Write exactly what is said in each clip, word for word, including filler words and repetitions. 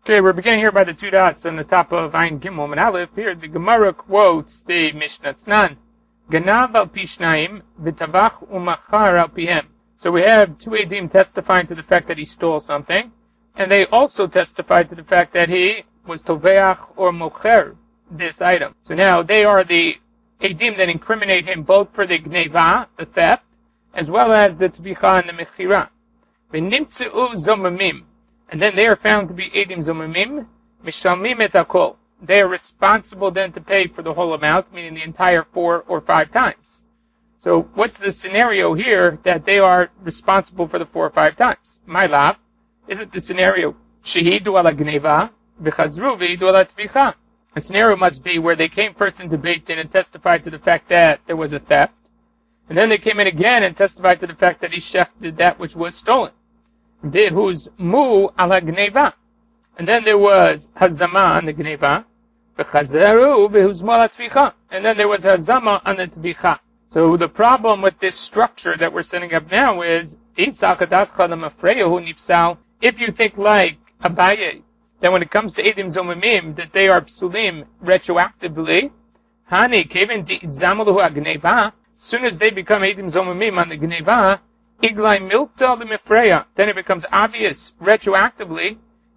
Okay, we're beginning here by the two dots on the top of Ayin Gimel and Aleph. Here, the Gemara quotes the Mishnah Tanan. Ganav al pishnaim v'tavach umachar al pihem. So we have two Edim testifying to the fact that he stole something, and they also testified to the fact that he was toveach or mocher this item. So now they are the Edim that incriminate him both for the gneva, the theft, as well as the tvicha and the mechira. V'nimtzeu zomamim. And then they are found to be Edim Zomamim, Mishalmim et Akol. They are responsible then to pay for the whole amount, meaning the entire four or five times. So what's the scenario here that they are responsible for the four or five times? My love, isn't the scenario Shehidu ala Gneva, V'chazru v'hidu ala Tvicha? The scenario must be where they came first into Beit Din and testified to the fact that there was a theft, and then they came in again and testified to the fact that Ishach did that which was stolen. Who's mu ala gneva, and then there was hazama on the gneva, v'chazeru v'huz mu ala tvicha, and then there was hazama on the tvicha. So the problem with this structure that we're setting up now is if you think like Abaye that when it comes to edim zomimim that they are psulim retroactively, hani kevin di'idzamulahu agneva, as soon as they become edim zomimim on the gneva, Iglai milta lemifreya. Then it becomes obvious retroactively.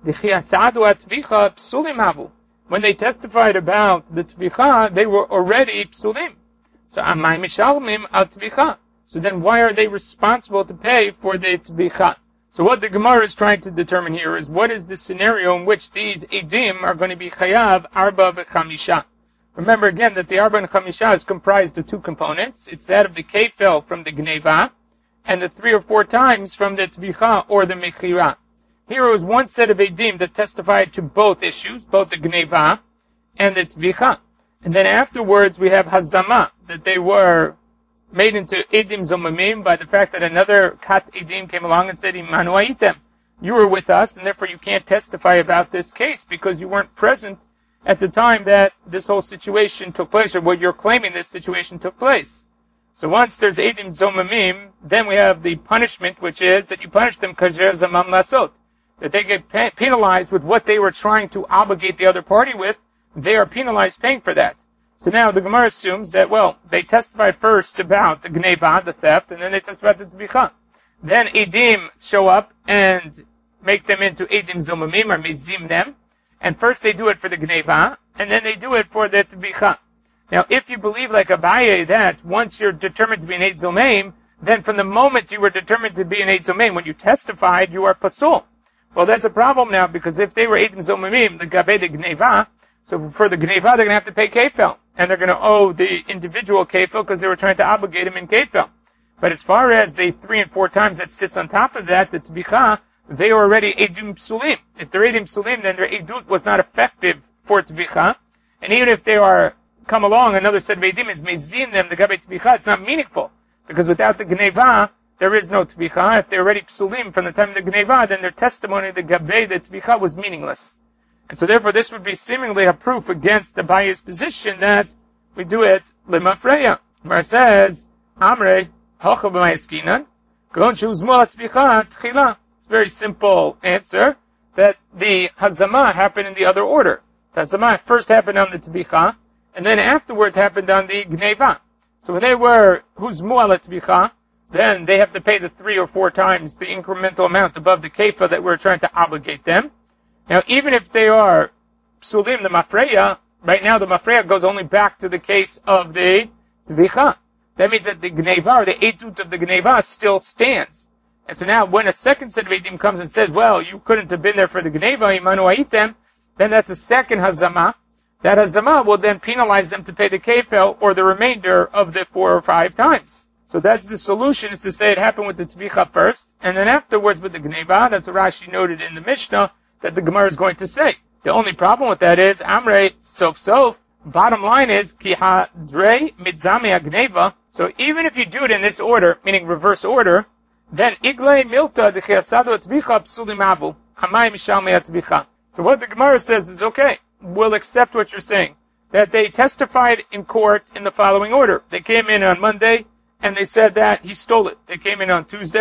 When they testified about the tvicha, they were already psulim. So amay mishalmim al tvicha. So then why are they responsible to pay for the tvicha? So what the Gemara is trying to determine here is what is the scenario in which these edim are going to be chayav arba v'chamisha. Remember again that the arba and chamisha is comprised of two components. It's that of the kefel from the gneva, and the three or four times from the tvicha or the mechira. Here was one set of edim that testified to both issues, both the gneva and the tvicha. And then afterwards we have hazama, that they were made into edim zomamim by the fact that another kat edim came along and said, Imanu aitem, you were with us, and therefore you can't testify about this case because you weren't present at the time that this whole situation took place, or what you're claiming this situation took place. So once there's edim zomamim, then we have the punishment, which is that you punish them kajer zamam lasot, that they get penalized with what they were trying to obligate the other party with. They are penalized paying for that. So now the Gemara assumes that, well, they testified first about the gneva, the theft, and then they testified the tvicha. Then edim show up and make them into edim zomamim, or mezim them, and first they do it for the gneva, and then they do it for the tvicha. Now, if you believe like Abaye that once you're determined to be an Eid Zomeim, then from the moment you were determined to be an Eid Zomeim, when you testified, you are pasul. Well, that's a problem now, because if they were Eid Zomemim, the Gabe de Gneva, so for the Gneva, they're going to have to pay kefel, and they're going to owe the individual kefel because they were trying to obligate him in kefel. But as far as the three and four times that sits on top of that, the Tbicha, they are already Edim Psulim. If they're Edim Psulim, then their Edut was not effective for Tbicha, and even if they are come along, another set of edim is mezin them, the gabe tvicha, it's not meaningful. Because without the gneva, there is no tvicha. If they're already psulim from the time of the gneva, then their testimony, the gabe, the tvicha, was meaningless. And so therefore this would be seemingly a proof against the Abaye's position that we do it lemafreya. Where it says, Amre, hocha b'mayaskinan, gon shuzmol tvicha tchila. It's a very simple answer, that the hazama happened in the other order. The hazama first happened on the tvicha, and then afterwards happened on the gneva. So when they were huzmu ala tvicha, then they have to pay the three or four times the incremental amount above the kefa that we're trying to obligate them. Now, even if they are psulim, the mafreya, right now the mafreya goes only back to the case of the tvicha. That means that the gneva, or the etut of the gneva, still stands. And so now when a second set of edim comes and says, well, you couldn't have been there for the gneva, imanu aitem, then that's a second hazama. That hazama will then penalize them to pay the kefel or the remainder of the four or five times. So that's the solution, is to say it happened with the tvicha first, and then afterwards with the gneva. That's what Rashi noted in the Mishnah that the Gemara is going to say. The only problem with that is, Amrei, sof sof, bottom line is, ki ha-drei mitzame ha-gneva. So even if you do it in this order, meaning reverse order, then iglei milta dechiasado tvicha psulim abu, amai mishalme ha-tvicha. So what the Gemara says is, okay, we'll accept what you're saying, that they testified in court in the following order. They came in on Monday, and they said that he stole it. They came in on Tuesday,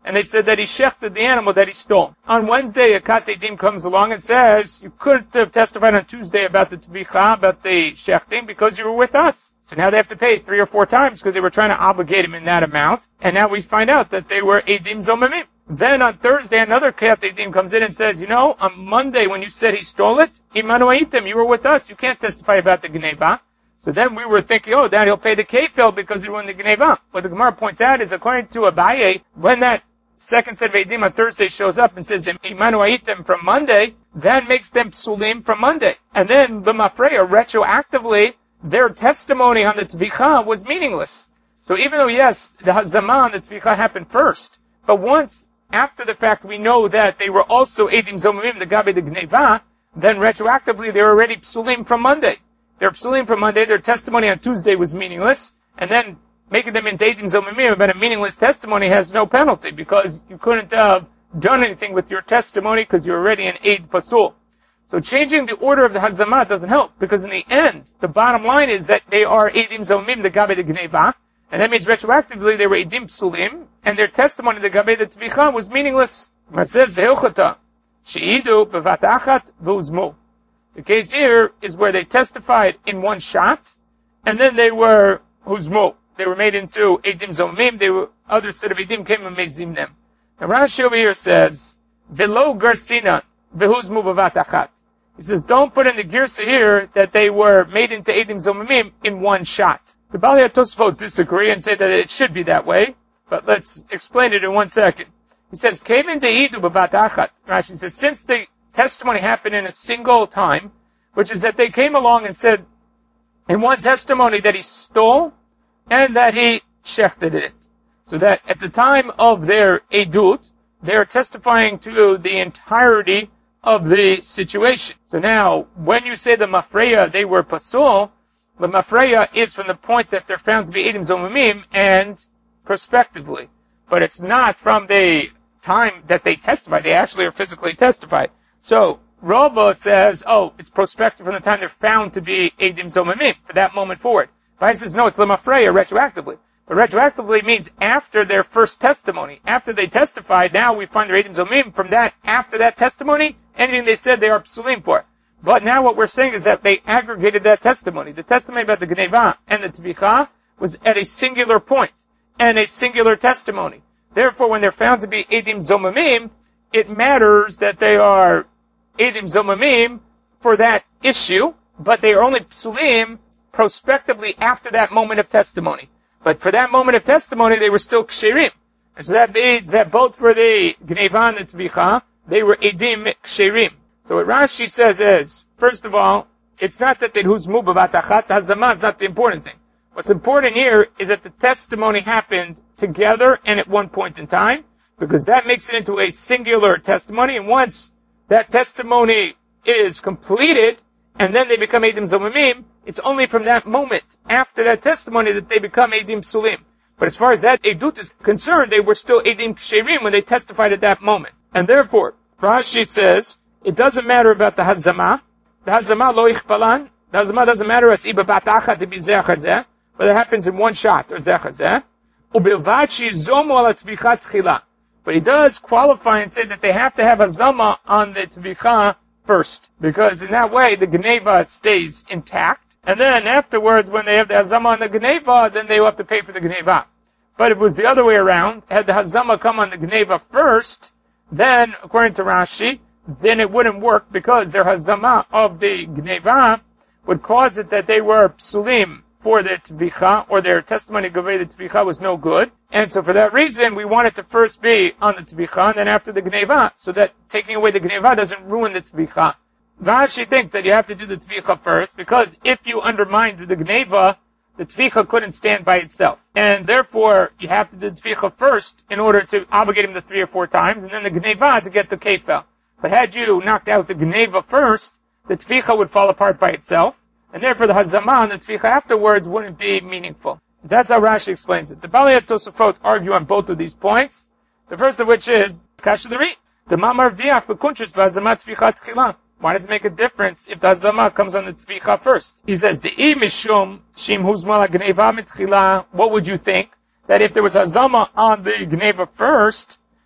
and they said that he shechted the animal that he stole. On Wednesday, a Katedim comes along and says, you couldn't have testified on Tuesday about the Tvicha, about the shechting, because you were with us. So now they have to pay three or four times because they were trying to obligate him in that amount. And now we find out that they were Edim Zomamim. Then on Thursday, another Katedim comes in and says, you know, on Monday when you said he stole it, Imanu Aitim, you were with us. You can't testify about the Gneva. So then we were thinking, oh, then he'll pay the kefil because he won the Gneva. What the Gemara points out is, according to Abaye, when that second set of Eidim on Thursday shows up and says, Imanu Aitim from Monday, that makes them psulim from Monday. And then the Mafreya, retroactively, their testimony on the Tvicha was meaningless. So even though, yes, the Hazama on the Tvicha happened first, but once, after the fact, we know that they were also Eidim Zomamim, the Gabe the Gneva, then retroactively they're already psulim from Monday. They're psulim from Monday, their testimony on Tuesday was meaningless, and then making them into Eidim Zomamim about a meaningless testimony has no penalty, because you couldn't have done anything with your testimony because you're already an Eid Pasul. So changing the order of the Hazama doesn't help, because in the end, the bottom line is that they are Eidim Zomamim, the Gabe the Gneva, and that means retroactively they were Eidim Psulim, and their testimony, the Gabe the Tvicha, was meaningless. It says, Ve'ilchata, she'idu bevat achat ve'uzmu. The case here is where they testified in one shot, and then they were huzmu. They were made into Eidim Zomamim. They were, other set of Eidim came and made zimnem. Now Rashi over here says, Velo garsina vehuzmu bevat achat. He says, don't put in the girsa here that they were made into Eidim Zomamim in one shot. The Balei Tosfot disagree and say that it should be that way, but let's explain it in one second. He says, came into Eidu bevat achat. Rashi says, since the testimony happened in a single time, which is that they came along and said in one testimony that he stole and that he shechted it. So that at the time of their edut, they're testifying to the entirety of the situation. So now, when you say the Mafreya, they were pasul, the Mafreya is from the point that they're found to be Eidim Zomamim and prospectively. But it's not from the time that they testified. They actually are physically testified. So, Rava says, oh, it's prospective from the time they're found to be Eidim Zomamim, for that moment forward. But says, no, it's Lemafreya, retroactively. But retroactively means after their first testimony. After they testified, now we find their Eidim Zomamim. From that, after that testimony, anything they said, they are psulim for. But now what we're saying is that they aggregated that testimony. The testimony about the Gneva and the Tvicha was at a singular point, and a singular testimony. Therefore, when they're found to be Eidim Zomamim, it matters that they are Eidim Zomamim for that issue, but they are only psulim prospectively after that moment of testimony. But for that moment of testimony, they were still ksherim. And so that means that both for the Gneva and the Tvicha, they were Eidim ksherim. So what Rashi says is, first of all, it's not that they huzmu bevat achat, hazama is not the important thing. What's important here is that the testimony happened together and at one point in time, because that makes it into a singular testimony, and once that testimony is completed, and then they become Eidim Zomamim, it's only from that moment, after that testimony, that they become Eidim Psulim. But as far as that Eidut is concerned, they were still Eidim Ksherim when they testified at that moment. And therefore, Rashi says, it doesn't matter about the Hazama. The Hazama lo ichpalan. The Hazama doesn't matter as iba bat achat to be zeh, but it happens in one shot, or zeh. Ubilvad shezomu ala tvichat tchila. But he does qualify and say that they have to have a zama on the tvicha first, because in that way the Gneva stays intact, and then afterwards, when they have the hazama on the Gneva, then they will have to pay for the Gneva. But if it was the other way around, had the hazama come on the Gneva first, then, according to Rashi, then it wouldn't work, because their hazama of the Gneva would cause it that they were psulim for the tvicha, or their testimony of the tvicha was no good. And so for that reason, we want it to first be on the tvicha, and then after the gneva, so that taking away the gneva doesn't ruin the tvicha. Rashi thinks that you have to do the tvicha first, because if you undermined the gneva, the tvicha couldn't stand by itself. And therefore, you have to do the tvicha first in order to obligate him the three or four times, and then the gneva to get the kefel. But had you knocked out the gneva first, the tvicha would fall apart by itself, and therefore the hazama and the tvicha afterwards wouldn't be meaningful. That's how Rashi explains it. The Balei Tosafot argue on both of these points. The first of which is Kasha the Ri. The Mamar Viach Bekunchus v'Hazama Tvicha Tchila. Why does it make a difference if the hazama comes on the tvicha first? He says, De'i mishum shim huzma gneva mitchila. What would you think? That if there was hazama on the gneva first,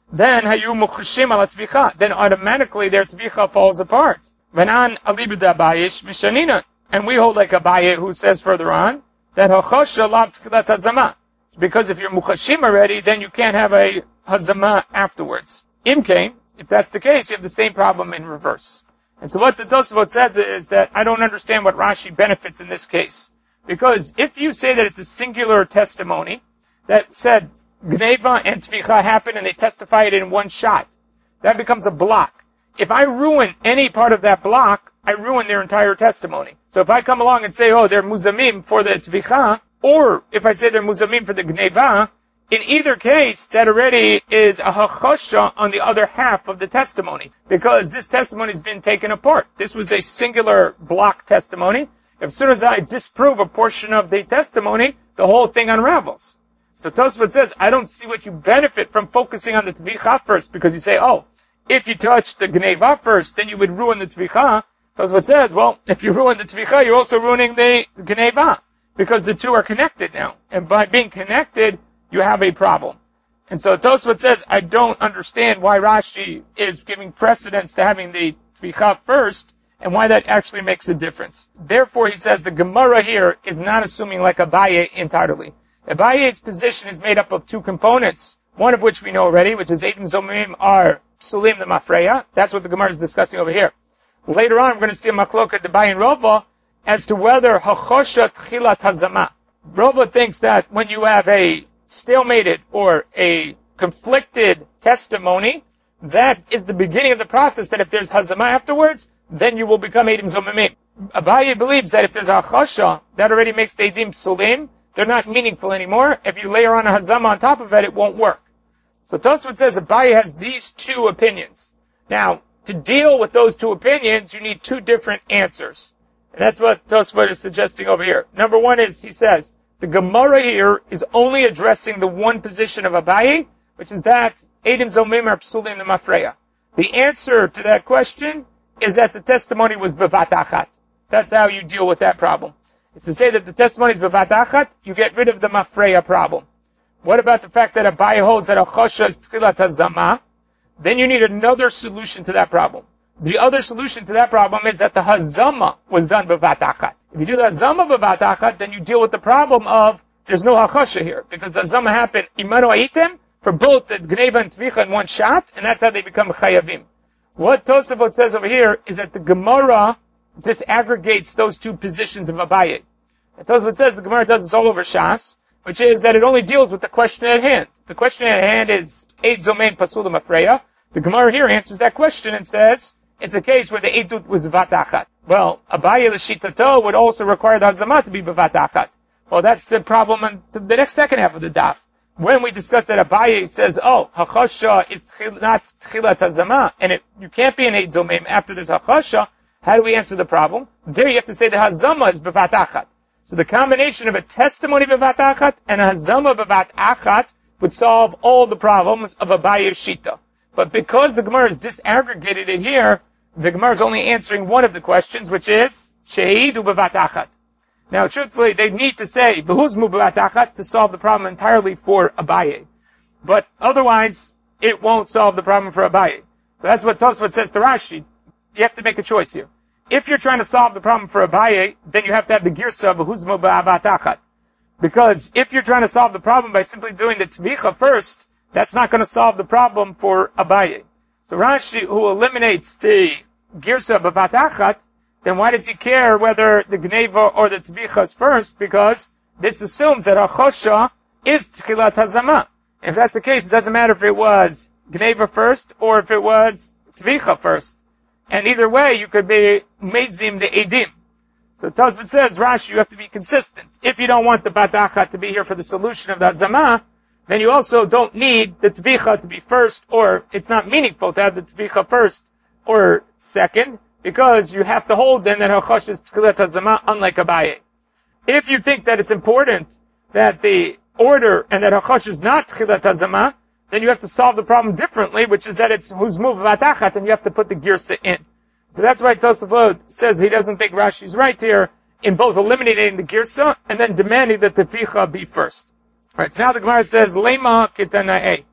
then hayu muchashim ala tvicha, then automatically their tvicha falls apart. Venan alibda bayish mishanina, and we hold like Abaye who says further on that hachosha lav tchilat hazama, because if you're muchashim already, then you can't have a hazama afterwards. Imkain, if that's the case, you have the same problem in reverse. And so what the Tosafot says is that I don't understand what Rashi benefits in this case. Because if you say that it's a singular testimony that said Gneva and Tvicha happened and they testified in one shot, that becomes a block. If I ruin any part of that block, I ruin their entire testimony. So if I come along and say, oh, they're muzamim for the Tvicha, or if I say they're muzamim for the Gneva, in either case, that already is a hachosha on the other half of the testimony, because this testimony has been taken apart. This was a singular block testimony. As soon as I disprove a portion of the testimony, the whole thing unravels. So Tosfot says, I don't see what you benefit from focusing on the Tvicha first, because you say, oh, if you touch the Gneva first, then you would ruin the Tvicha. Tosfot says, well, if you ruin the Tvicha, you're also ruining the Gneva, because the two are connected now. And by being connected, you have a problem. And so Tosfot says, I don't understand why Rashi is giving precedence to having the Tvicha first, and why that actually makes a difference. Therefore, he says the Gemara here is not assuming like Abaye entirely. Abaye's position is made up of two components, one of which we know already, which is Eidim Zomim are Psulim the Mafreya. That's what the Gemara is discussing over here. Later on, we're going to see a Machloket the Abaye and Rova as to whether Hachosha Tchilat Hazama. Rova thinks that when you have a stalemated or a conflicted testimony, that is the beginning of the process, that if there's hazama afterwards, then you will become Eidim Zomimim. Abaye believes that if there's a chasha, that already makes the Eidim Psulim. They're not meaningful anymore. If you layer on a hazama on top of it, it won't work. So Tosfot says Abaye has these two opinions. Now, to deal with those two opinions, you need two different answers. And that's what Tosfot is suggesting over here. Number one is, he says, the Gemara here is only addressing the one position of Abaye, which is that Eidim Zomim are Psulim the Mafreya. The answer to that question is that the testimony was Bevat Achat. That's how you deal with that problem. It's to say that the testimony is Bevat Achat, you get rid of the Mafreya problem. What about the fact that Abaye holds that a Chosha is Tchilat HaZama? Then you need another solution to that problem. The other solution to that problem is that the Hazama was done Bevat Achat. If you do the Hazama Bevat Achat, then you deal with the problem of there's no Hachosha here, because the Hazama happened Imanu Aitem for both the Gneva and Tvicha in one shot, and that's how they become Chayavim. What Tosafot says over here is that the Gemara disaggregates those two positions of Abaye. And Tosafot says the Gemara does this all over Shas, which is that it only deals with the question at hand. The question at hand is Eid Zomein Pasulim Afreya. The Gemara here answers that question and says it's a case where the Eidut was Bevat Achat. Well, Abaye l'shitato would also require the Hazama to be Bevat Achat. Well, that's the problem in the next second half of the daf. When we discuss that Abaye says, oh, Hachosha is not Tchilat Hazama, and it, you can't be an Eid Zomim after there's Hachosha, how do we answer the problem? There you have to say the Hazama is Bevat Achat. So the combination of a testimony Bevat Achat and a Hazama Bevat Achat would solve all the problems of Abaye's Shita. But because the Gemara has disaggregated it here, the Gemara is only answering one of the questions, which is Shehidu Bevat Achat. Now, truthfully, they need to say Behuzmu Bevat Achat to solve the problem entirely for Abaye. But otherwise, it won't solve the problem for Abaye. So that's what Tosfot says to Rashi. You have to make a choice here. If you're trying to solve the problem for Abaye, then you have to have the Girsa of Behuzmu Bevat Achat. Because if you're trying to solve the problem by simply doing the Tvicha first, that's not going to solve the problem for Abaye. So Rashi, who eliminates the Girsa Bevat Achat, then why does he care whether the Gneva or the Tvicha is first? Because this assumes that Hachosha is Tchilat Hazama. If that's the case, it doesn't matter if it was Gneva first or if it was Tvicha first. And either way, you could be Mezim the Eidim. So Tosfot says, Rashi, you have to be consistent. If you don't want the Bat Achat to be here for the solution of the Hazama, then you also don't need the Tvicha to be first, or it's not meaningful to have the Tvicha first or second, because you have to hold then that Hachosha is Tchilat Hazama, unlike Abaye. If you think that it's important that the order and that Hachosha is not Tchilat Hazama, then you have to solve the problem differently, which is that it's Huzmu Bevat Achat, and you have to put the Girsa in. So that's why Tosafot says he doesn't think Rashi's right here in both eliminating the Girsa and then demanding that the Tvicha be first. Alright, so now the Gemara says, Lema Kitanae.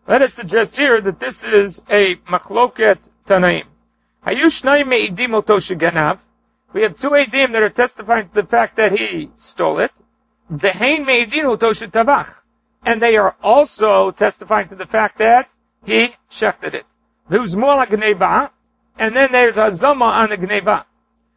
Let us suggest here that this is a machloket tanaim. Hayushnai me'idim oto sheganav. We have two edim that are testifying to the fact that he stole it. Vehein me'idim oto shetavach. And they are also testifying to the fact that he shechted it. V'uzmol ha'gneva. And then there's a zama on the gneva.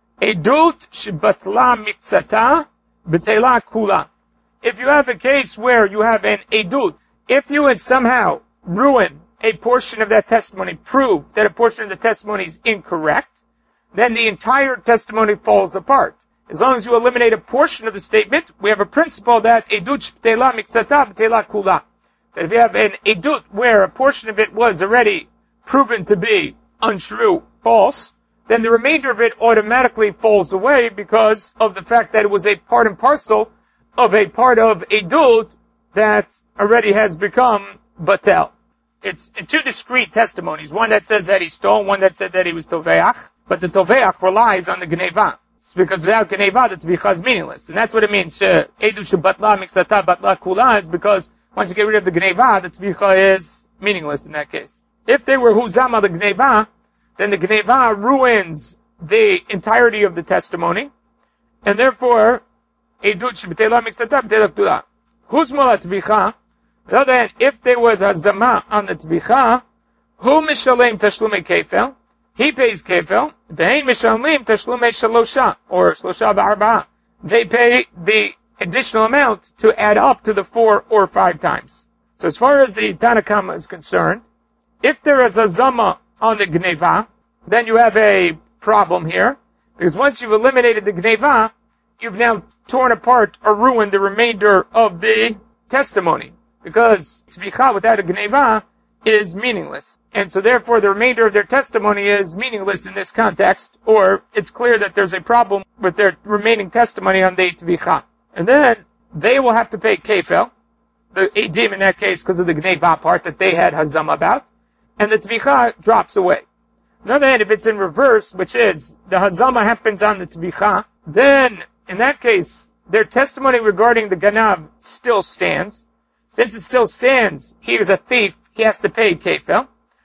Edut shebatla miktzata b'tela kula. If you have a case where you have an edut, if you had somehow ruined a portion of that testimony, prove that a portion of the testimony is incorrect, then the entire testimony falls apart. As long as you eliminate a portion of the statement, we have a principle that edut b'tela miktzata b'tela kula. That if you have an edut where a portion of it was already proven to be untrue, false, then the remainder of it automatically falls away because of the fact that it was a part and parcel of a part of edut that already has become batel. It's in two discrete testimonies, one that says that he stole, one that said that he was toveach, but the toveach relies on the gneva. It's because without gneva, the tvicha is meaningless. And that's what it means. Edu shebatla miksata batla kula is because once you get rid of the gneva, the tvicha is meaningless in that case. If they were huzama the gneva, then the gneva ruins the entirety of the testimony, and therefore, edut shebetela miksata betela kula. Huzma tvicha. On the other hand, if there was a zama on the tvicha, hu mishalem tashlumei kefel, he pays kefel, ve'ein mishalem tashlumei shalosha, or shlosha ba'arba'a. They pay the additional amount to add up to the four or five times. So as far as the Tanakama is concerned, if there is a zama on the gneva, then you have a problem here, because once you've eliminated the gneva, you've now torn apart or ruined the remainder of the testimony. Because tvicha without a gneva is meaningless. And so therefore the remainder of their testimony is meaningless in this context, or it's clear that there's a problem with their remaining testimony on the tvicha. And then they will have to pay kefel, the edim in that case because of the gneva part that they had hazam about, and the tvicha drops away. On the other hand, if it's in reverse, which is the hazama happens on the tvicha, then in that case their testimony regarding the ganav still stands. Since it still stands, he was a thief, he has to pay kefel.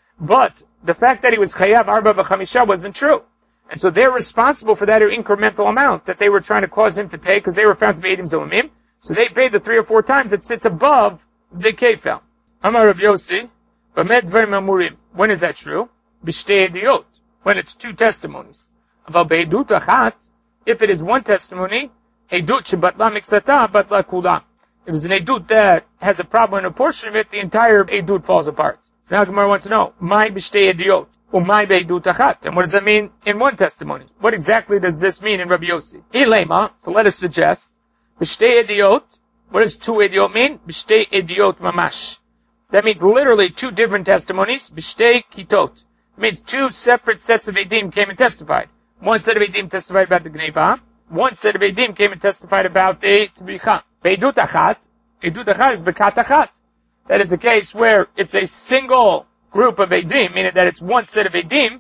But the fact that he was chayav arba v'chamisha wasn't true. And so they're responsible for that incremental amount that they were trying to cause him to pay because they were found to be edim zomim. So they paid the three or four times that sits above the kefel. Amar Rav Yossi, b'med dvarim amurim. When is that true? B'shtei ediyot. When it's two testimonies. Aval be'edut achat, if it is one testimony, edut shebatla miksata batla kula. If it's an edut that has a problem in a portion of it, the entire edut falls apart. So now Gemara wants to know, my b'shtei ediyot, or my be'edut achat. And what does that mean in one testimony? What exactly does this mean in Rabbi Yossi? Ilema, so let us suggest, b'shtei ediyot, what does two ediyot mean? B'shtei ediyot mamash. That means literally two different testimonies, b'shtei kitot. It means two separate sets of edim came and testified. One set of edim testified about the gneva, one set of edim came and testified about the tbicha. Be'edut achat, edut achat is bekat achat. That is a case where it's a single group of edim, meaning that it's one set of edim,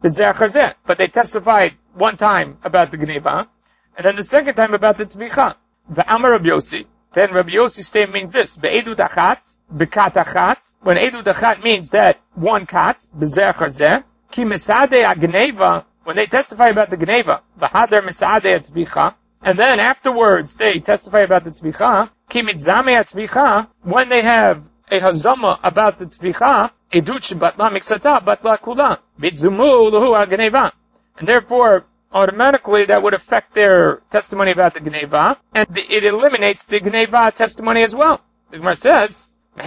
but they testified one time about the gneva, and then the second time about the tvicha. V'amar Rabbi Yossi. Then Rabbi Yossi's statement means this: be'edut achat, bekat achat. When edut achat means that one kat, b'zer chazeh, ki misade agneva. When they testify about the gneva, v'hader misade atvicha. And then afterwards, they testify about the tvicha. Ki mitzame atvicha. When they have a hazama about the tvicha, edut shebatla miksata batla kula. Bitzumu luhu agneva. And therefore, automatically that would affect their testimony about the gneva, and it eliminates the gneva testimony as well. The Gemara says,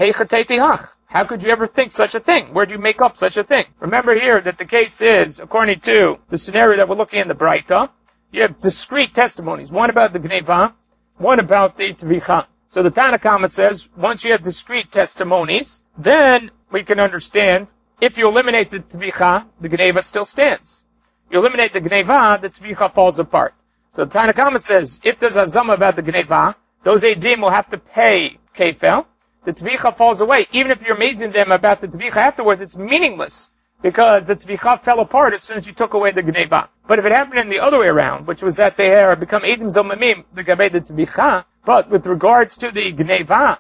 how could you ever think such a thing? Where do you make up such a thing? Remember here that the case is, according to the scenario that we're looking in the Braita, you have discrete testimonies, one about the gneva, one about the tvicha. So the Tanakama says, once you have discrete testimonies, then we can understand, if you eliminate the tvicha, the gneva still stands. You eliminate the gneva, the tvicha falls apart. So the Tanakama says, if there's a zama about the gneva, those edim will have to pay kefel. The tvicha falls away. Even if you're amazing them about the tvicha afterwards, it's meaningless, because the tvicha fell apart as soon as you took away the gneva. But if it happened in the other way around, which was that they had become edim zomamim, the gabei the tvicha, but with regards to the gneva,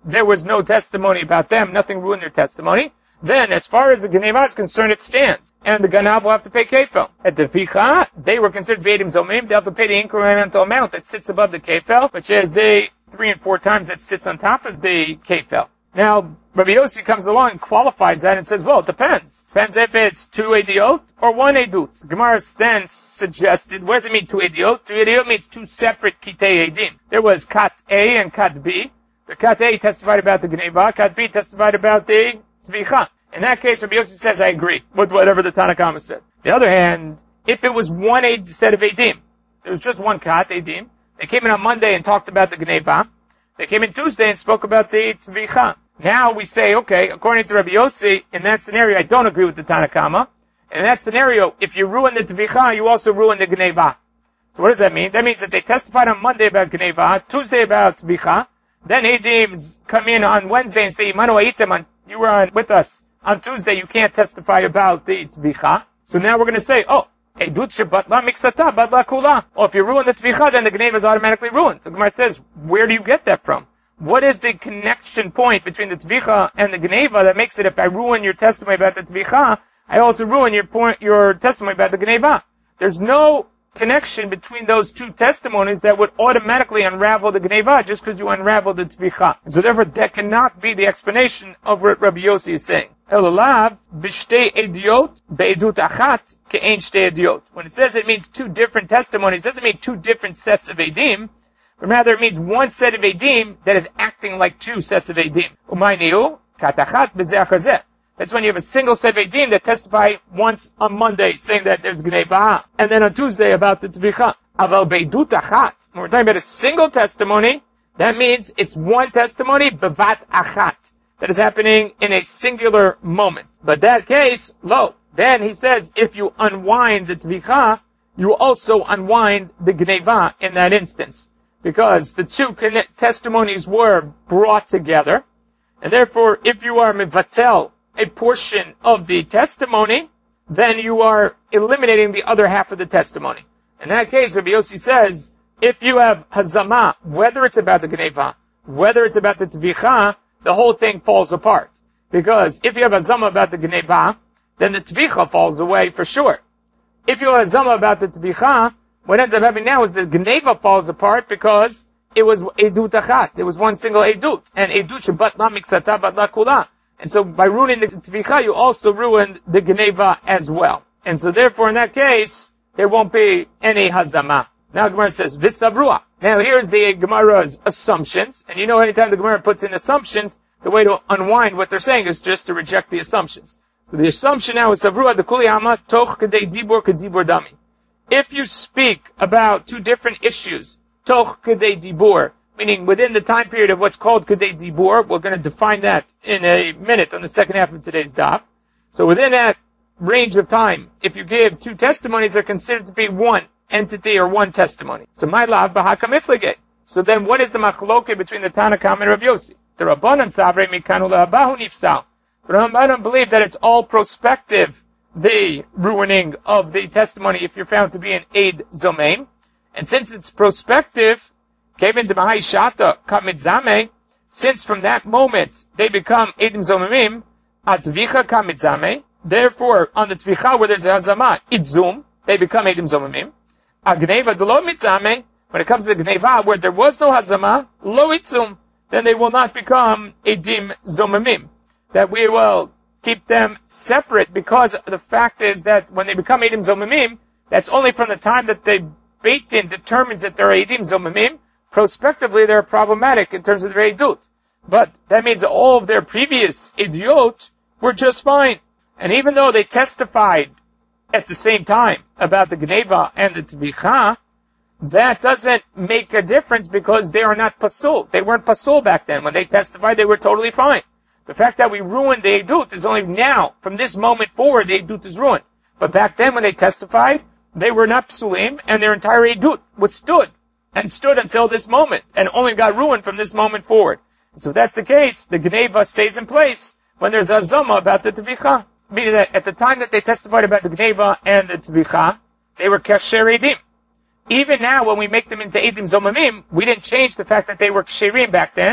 there was no testimony about them, nothing ruined their testimony, then as far as the Geneva is concerned, it stands. And the Ganav will have to pay Kefel. At the Ficha, they were considered Veidim Zomim, they have to pay the incremental amount that sits above the Kefel, which is the three and four times that sits on top of the Kefel. Now, Rabbi Yossi comes along and qualifies that and says, well, it depends. Depends if it's two Ediot or one Edut. Gemara then suggested, what does it mean two Ediot? Two Ediot means two separate Kitei Edim. There was Kat A and Kat B. The Kat A testified about the Geneva, Kat B testified about the Tvicha. In that case, Rabbi Yossi says, I agree with whatever the Tanna Kama said. On the other hand, if it was one Ed set of Edim, there was just one Kat, Edim, they came in on Monday and talked about the Geneva. They came in Tuesday and spoke about the Tvicha. Now we say, okay, according to Rabbi Yossi, in that scenario, I don't agree with the Tanna Kama. In that scenario, if you ruin the Tvicha, you also ruin the Geneva. So what does that mean? That means that they testified on Monday about Geneva, Tuesday about Tvicha, then Edims come in on Wednesday and say, Manu Aitem, you were on, with us on Tuesday, you can't testify about the Tvicha. So now we're going to say, oh, Edut shebatla miksata batla kula. Oh, if you ruin the Tvicha, then the Geneva is automatically ruined. So Gemara says, where do you get that from? What is the connection point between the Tvicha and the Geneva that makes it, if I ruin your testimony about the Tvicha, I also ruin your point, your testimony about the Geneva? There's no connection between those two testimonies that would automatically unravel the Geneva just because you unravel the Tvicha. And so therefore, that cannot be the explanation of what Rabbi Yossi is saying. Elalav b'shtei ediot be'edut achat ke'ein shtei ediot. When it says it means two different testimonies, it doesn't mean two different sets of edim, but rather it means one set of edim that is acting like two sets of edim. Umayniu katachat b'zeh achazeh. That's when you have a single set of edim that testify once on Monday saying that there's Geneva, and then on Tuesday about the Tvicha. Aval be'edut achat. When we're talking about a single testimony, that means it's one testimony b'vat achat. That is happening in a singular moment. But that case, lo, then he says, if you unwind the Tvicha, you also unwind the Geneva in that instance. Because the two testimonies were brought together, and therefore, if you are mevatel a portion of the testimony, then you are eliminating the other half of the testimony. In that case, Rabbi Yossi says, if you have hazama, whether it's about the Geneva, whether it's about the Tvicha, the whole thing falls apart. Because if you have hazama about the Geneva, then the Tvicha falls away for sure. If you have hazama about the Tvicha, what ends up happening now is the Geneva falls apart because it was edut achat. It was one single edut. And edut shebat la miksata bat la kula. And so by ruining the Tvicha, you also ruined the Geneva as well. And so therefore in that case, there won't be any hazama. Now Gemara says, Visabrua. Now here's the Gemara's assumptions. And you know anytime the Gemara puts in assumptions, the way to unwind what they're saying is just to reject the assumptions. So the assumption now is Savrua de Kuliyama toch kedei dibur kedibur dami. If you speak about two different issues, toch kedei dibur, meaning within the time period of what's called kedei dibur, we're going to define that in a minute on the second half of today's daf. So within that range of time, if you give two testimonies, they're considered to be one entity or one testimony. So my lav bahaka miflige. So then what is the machloke between the Tanna Kama and Rav Yossi? The Rabbanan savre mikanu le'abahu nifsal. The Rabbanan believe that it's all prospective, the ruining of the testimony if you're found to be an Eid Zomeim. And since it's prospective, Kevin Demahai Shata Kamitzame, since from that moment they become Eidim Zomemim, Atvicha Kamitzame, therefore on the Tvicha where there's a Hazama, Itzum, they become Eidim Zomemim. Agneva Delo Mitzame, when it comes to the Gneva where there was no Hazama, Lo Itzum, then they will not become Eidim Zomemim. That we will keep them separate because the fact is that when they become Eidim Zomemim, that's only from the time that the Beit Din determines that they're Eidim Zomemim. Prospectively, they're problematic in terms of their Eidut. But that means that all of their previous Idiot were just fine. And even though they testified at the same time about the Gneva and the Tvicha, that doesn't make a difference because they are not Pasul. They weren't Pasul back then. When they testified, they were totally fine. The fact that we ruined the Eidut is only now, from this moment forward, the Eidut is ruined. But back then when they testified, they were not Psulim, and their entire Eidut withstood, and stood until this moment, and only got ruined from this moment forward. And so if that's the case, the Gneva stays in place when there's a Zama about the Tvicha. Meaning that at the time that they testified about the Gneva and the Tvicha, they were Kasher Eidim. Even now, when we make them into Eidim Zomamim, we didn't change the fact that they were Ksherim back then,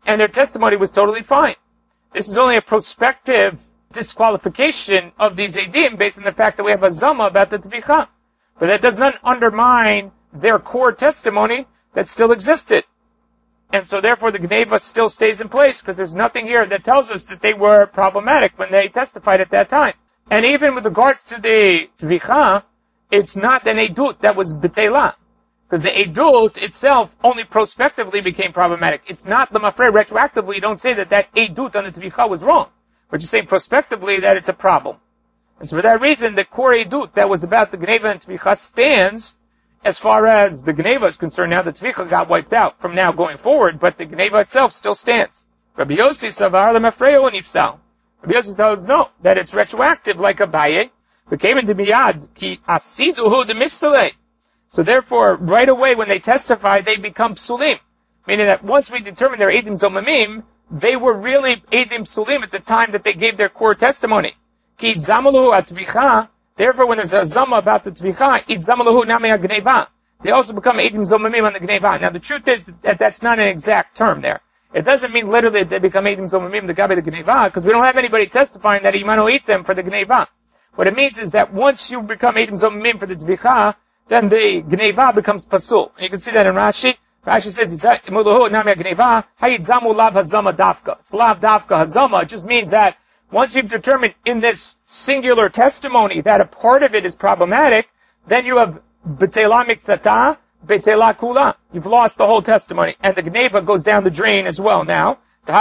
and their testimony was totally fine. This is only a prospective disqualification of these Eidim based on the fact that we have a Zama about the Tvicha. But that does not undermine their core testimony that still existed. And so therefore the Gneva still stays in place because there's nothing here that tells us that they were problematic when they testified at that time. And even with regards to the Tvicha, it's not an Edut that was B'teilah. Because the Edut itself only prospectively became problematic. It's not the Mafrei retroactively. You don't say that that Edut on the Tvicha was wrong. But you say prospectively that it's a problem. And so for that reason, the core Edut that was about the Gneva and Tvicha stands as far as the Gneva is concerned. Now the Tvicha got wiped out from now going forward, but the Gneva itself still stands. Rabbi Yossi Savar Lemafreo Nifsal. Rabbi Yossi tells us no, that it's retroactive like Abaye. Became into miyad ki asiduhu de mifsalei. So therefore, right away when they testify, they become psulim. Meaning that once we determine they're Eidim Zomamim, they were really Eidim Psulim at the time that they gave their core testimony. Ki itzamaluhu atvicha. Therefore, when there's a zama about the tvicha, itzamaluhu nami ha-gneva. They also become Eidim Zomamim on the gneva. Now the truth is that that's not an exact term there. It doesn't mean literally that they become Eidim Zomamim the gabe the gneva, because we don't have anybody testifying that imano eat them for the gneva. What it means is that once you become Eidim Zomamim for the tvicha, then the gneva becomes pasul. And you can see that in Rashi. Rashi says, it's hayidzamu lav hazama dafka. It's lav dafka hazama. It just means that once you've determined in this singular testimony that a part of it is problematic, then you have betela mitzata, betela kula. You've lost the whole testimony. And the gneva goes down the drain as well now.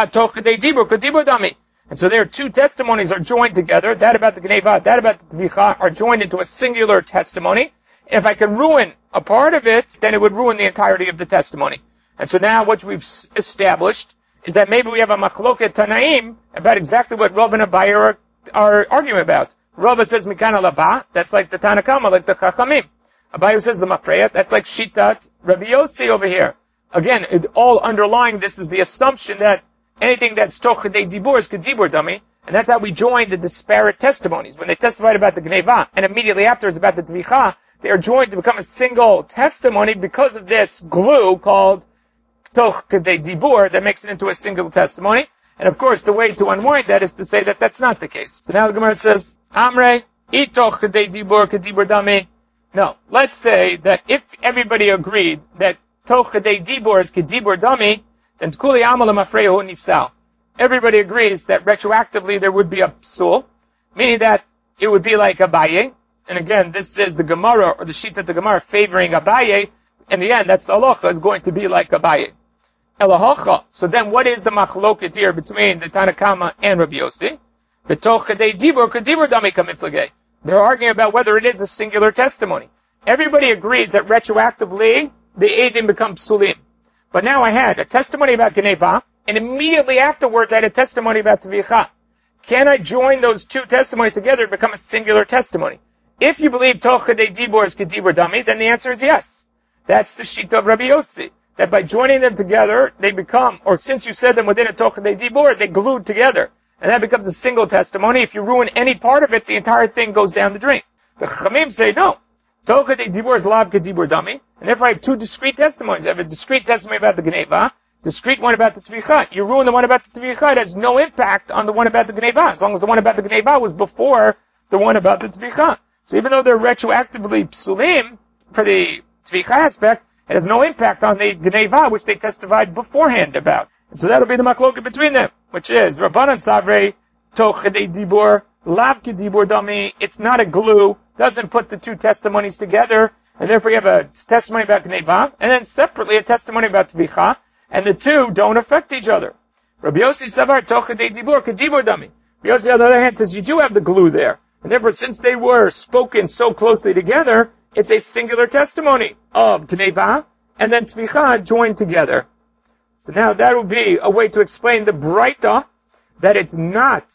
And so there two testimonies are joined together. That about the gneva, that about the tvicha are joined into a singular testimony. If I can ruin a part of it, then it would ruin the entirety of the testimony. And so now what we've established is that maybe we have a machloket Tanaim about exactly what Rav and Abaye are, are arguing about. Rav says Mikana Laba, that's like the Tanakama, like the Chachamim. Abaye says the Mafreya, that's like Shitat Rabbi Yossi over here. Again, it, all underlying this is the assumption that anything that's Toch Chedei Dibur is Kedibur Dami, and that's how we join the disparate testimonies. When they testified about the Gneva, and immediately afterwards about the Tvicha, they are joined to become a single testimony because of this glue called Toch Kedei Dibur that makes it into a single testimony. And of course, the way to unwind that is to say that that's not the case. So now the Gemara says, Amre, itoch Kedei Dibur Kedibur Dami. No, let's say that if everybody agreed that Toch Kedei Dibur is Kedibur Dami, then Tkuli Amal Mafrehu Nifsal. Everybody agrees that retroactively there would be a psul, meaning that it would be like Abaye. And again, this is the Gemara, or the Shita of the Gemara favoring Abaye. In the end, that's the halacha, is going to be like Abaye. Elahacha. So then what is the machloket here between the Tanakama and Rabbi Yossi? B'toch Chedei Dibur Kedibur Dami Kamiflagei. They're arguing about whether it is a singular testimony. Everybody agrees that retroactively, the Eidim become psulim. But now I had a testimony about Gneva, and immediately afterwards I had a testimony about Tvicha. Can I join those two testimonies together and become a singular testimony? If you believe Toch Chedei Dibur is Kedibur Dami, then the answer is yes. That's the Shita of Rabbi Yossi. That by joining them together, they become, or since you said them within a Toch Chedei Dibur, they glued together. And that becomes a single testimony. If you ruin any part of it, the entire thing goes down the drain. The Chachamim say no. Toch Chedei Dibur is Lav Kedibur Dami. And therefore I have two discrete testimonies. I have a discrete testimony about the Gneva, discrete one about the Tvicha. You ruin the one about the Tvicha, it has no impact on the one about the Gneva, as long as the one about the Gneva was before the one about the Tvicha. So even though they're retroactively psulim for the Tvicha aspect, it has no impact on the Gneva, which they testified beforehand about. And so that'll be the machloket between them, which is Rabbanan Savrei, Toch Chedei Dibur, Lav Kedibur Dami. It's not a glue, doesn't put the two testimonies together, and therefore you have a testimony about Gneva, and then separately a testimony about Tvicha, and the two don't affect each other. Rabbi Yossi Savar, Toch Chedei Dibur, Kedibur Dami. Rabbi Yossi, on the other hand, says you do have the glue there. And therefore, since they were spoken so closely together, it's a singular testimony of Gneva and then Tvicha joined together. So now that would be a way to explain the Braita, that it's not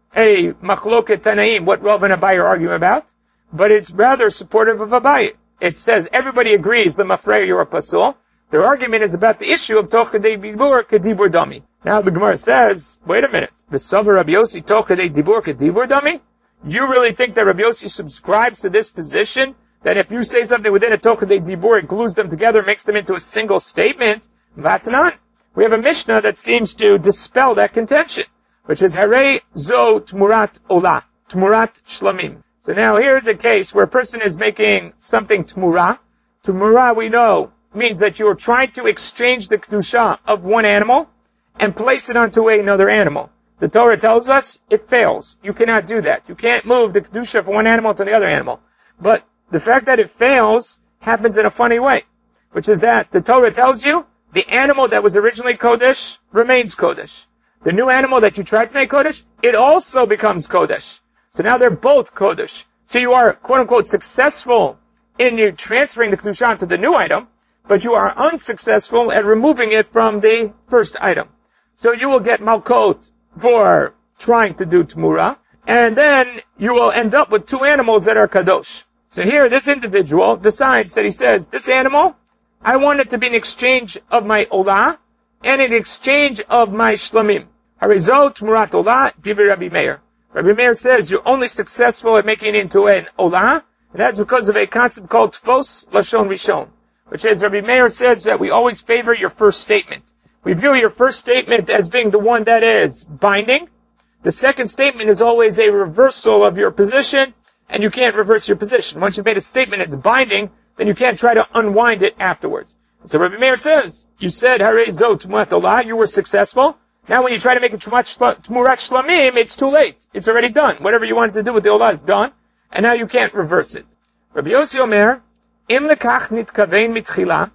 a machloket Tanaim, what Rav and Abaye are arguing about, but it's rather supportive of Abaye. It says everybody agrees the Mafrei or Pasul. Their argument is about the issue of Toch Chedei Dibur Kedibur Dami. Now the Gemara says, wait a minute, V'savar Rabbi Yossi Toch Chedei Dibur Kedibur Dami? You really think that Rabbi Yossi subscribes to this position? That if you say something within a Toch Chedei Dibur, it glues them together, makes them into a single statement? Vatanan. we have a Mishnah that seems to dispel that contention, which is Harei Zo Tmurat Olah, Tmurat Shlamim. So now here's a case where a person is making something Tmura. Tmura, we know, means that you're trying to exchange the Kedusha of one animal and place it onto another animal. The Torah tells us it fails. You cannot do that. You can't move the Kedusha from one animal to the other animal. But the fact that it fails happens in a funny way, which is that the Torah tells you the animal that was originally Kodesh remains Kodesh. The new animal that you tried to make Kodesh, it also becomes Kodesh. So now they're both Kodesh. So you are, quote unquote, successful in you transferring the Kedusha to the new item, but you are unsuccessful at removing it from the first item. So you will get Malkot for trying to do Tmura, and then you will end up with two animals that are Kadosh. So here, this individual decides that he says, this animal, I want it to be an exchange of my Olah, and an exchange of my Shlamim. Harizot Tmurat Olah, Divi Rabbi Meir. Rabbi Meir says you're only successful at making it into an Olah, and that's because of a concept called Tfos Lashon Rishon, which is Rabbi Meir says that we always favor your first statement. We view your first statement as being the one that is binding. The second statement is always a reversal of your position, and you can't reverse your position. Once you've made a statement that's binding, then you can't try to unwind it afterwards. So Rabbi Meir says, you said, Harei Zo Tmurat Olah, you were successful. Now when you try to make a Tmurat Shlamim, it's too late. It's already done. Whatever you wanted to do with the Olah is done, and now you can't reverse it. Rabbi Yossi Omer, Im lekach nitkavein mitchila,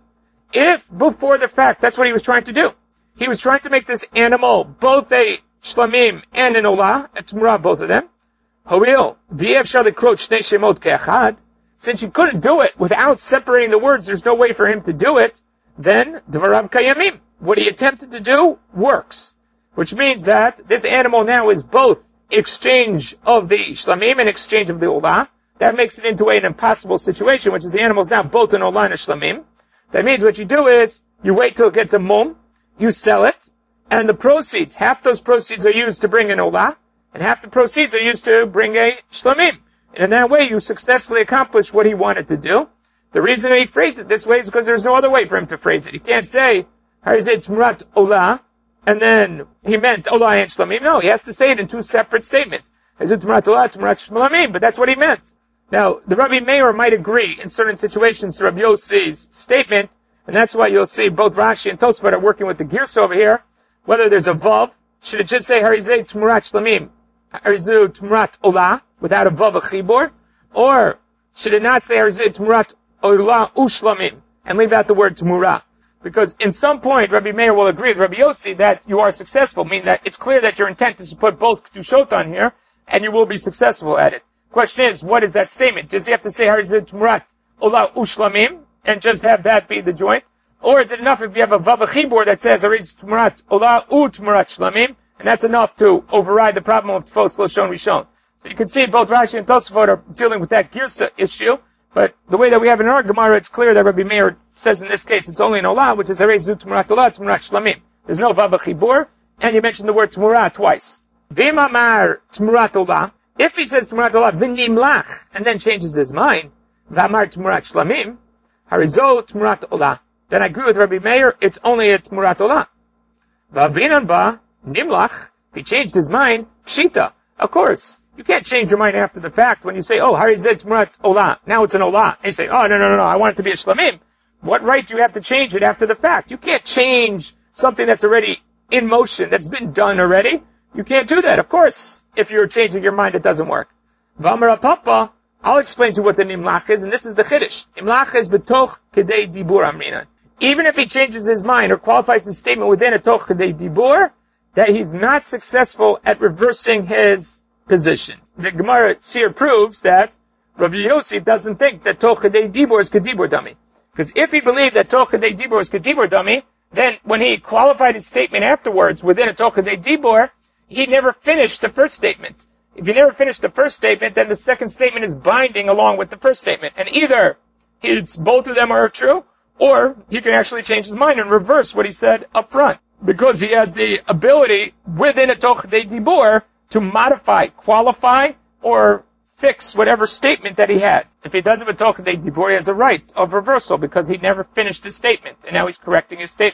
if before the fact, that's what he was trying to do. He was trying to make this animal both a Shlamim and an Olah, a Tmura, both of them. Hoil, v'efshar lekrot shnei shemot ke'achad, since you couldn't do it without separating the words, there's no way for him to do it, then dvarav kayamim. What he attempted to do works. Which means that this animal now is both exchange of the Shlamim and exchange of the Olah. That makes it into an impossible situation, which is the animal is now both an Olah and a Shlamim. That means what you do is, you wait till it gets a mum, you sell it, and the proceeds, half those proceeds are used to bring an Olah, and half the proceeds are used to bring a Shlamim. And in that way, you successfully accomplish what he wanted to do. The reason he phrased it this way is because there's no other way for him to phrase it. He can't say, Harizet Tmurat Olah, and then he meant Olah and Shlamim. No, he has to say it in two separate statements. Harizet Tmurat Olah, Tmurat Shlamim, but that's what he meant. Now, the Rabbi Meir might agree in certain situations to Rabbi Yossi's statement, and that's why you'll see both Rashi and Tosfot are working with the Girsa over here. Whether there's a Vav, should it just say Harizet Tmurat Shlamim, Harizet Tmurat Olah, without a Vav, a Chibur? Or should it not say Harizet Tmurat Olah Ushlamim, and leave out the word Tmura? Because in some point, Rabbi Meir will agree with Rabbi Yossi that you are successful, meaning that it's clear that your intent is to put both Kedushot on here, and you will be successful at it. Question is, what is that statement? Does he have to say Harizet Tmurat Olah Ushlamim, and just have that be the joint? Or is it enough if you have a Vav Chibur that says Harizet Tmurat Olah U Tmurat Shlamim, and that's enough to override the problem of Tfos Lashon Rishon? So you can see both Rashi and Tosfot are dealing with that Girsa issue, but the way that we have in our Gemara, it's clear that Rabbi Meir says in this case it's only an Olah, which is Harizet Tmurat Olah Tmurat Shlamim. There's no Vav Chibur, and you mentioned the word Tmura twice. V'im amar Tmurat Olah, if he says Tmurat Olah v'nimlach, and then changes his mind, v'amar Tmurat Shlamim, Harizot Tmurat Olah, then I agree with Rabbi Meir, it's only a Tmurat Olah. V'avinan ba nimlach, if he changed his mind, pshita, of course. You can't change your mind after the fact when you say, oh, Harizet Tmurat Olah, now it's an Olah. And you say, oh, no, no, no, no, I want it to be a Shlamim. What right do you have to change it after the fact? You can't change something that's already in motion, that's been done already. You can't do that. Of course, if you're changing your mind, it doesn't work. V'amar Papa, I'll explain to you what the Nimlach is, and this is the Chiddush. Nimlach is betoch kedei dibur amrinan. Even if he changes his mind or qualifies his statement within a toch kedei dibur, that he's not successful at reversing his position. The Gemara here proves that Rabbi Yossi doesn't think that toch kedei dibur is kedibur dummy. Because if he believed that toch kedei dibur is kedibur dummy, then when he qualified his statement afterwards within a toch kedei dibur, he never finished the first statement. If you never finish the first statement, then the second statement is binding along with the first statement. And either it's both of them are true, or he can actually change his mind and reverse what he said up front. Because he has the ability within a toch kedei dibur to modify, qualify, or fix whatever statement that he had. If he does it with toch kedei dibur, he has a right of reversal because he never finished his statement, and now he's correcting his statement.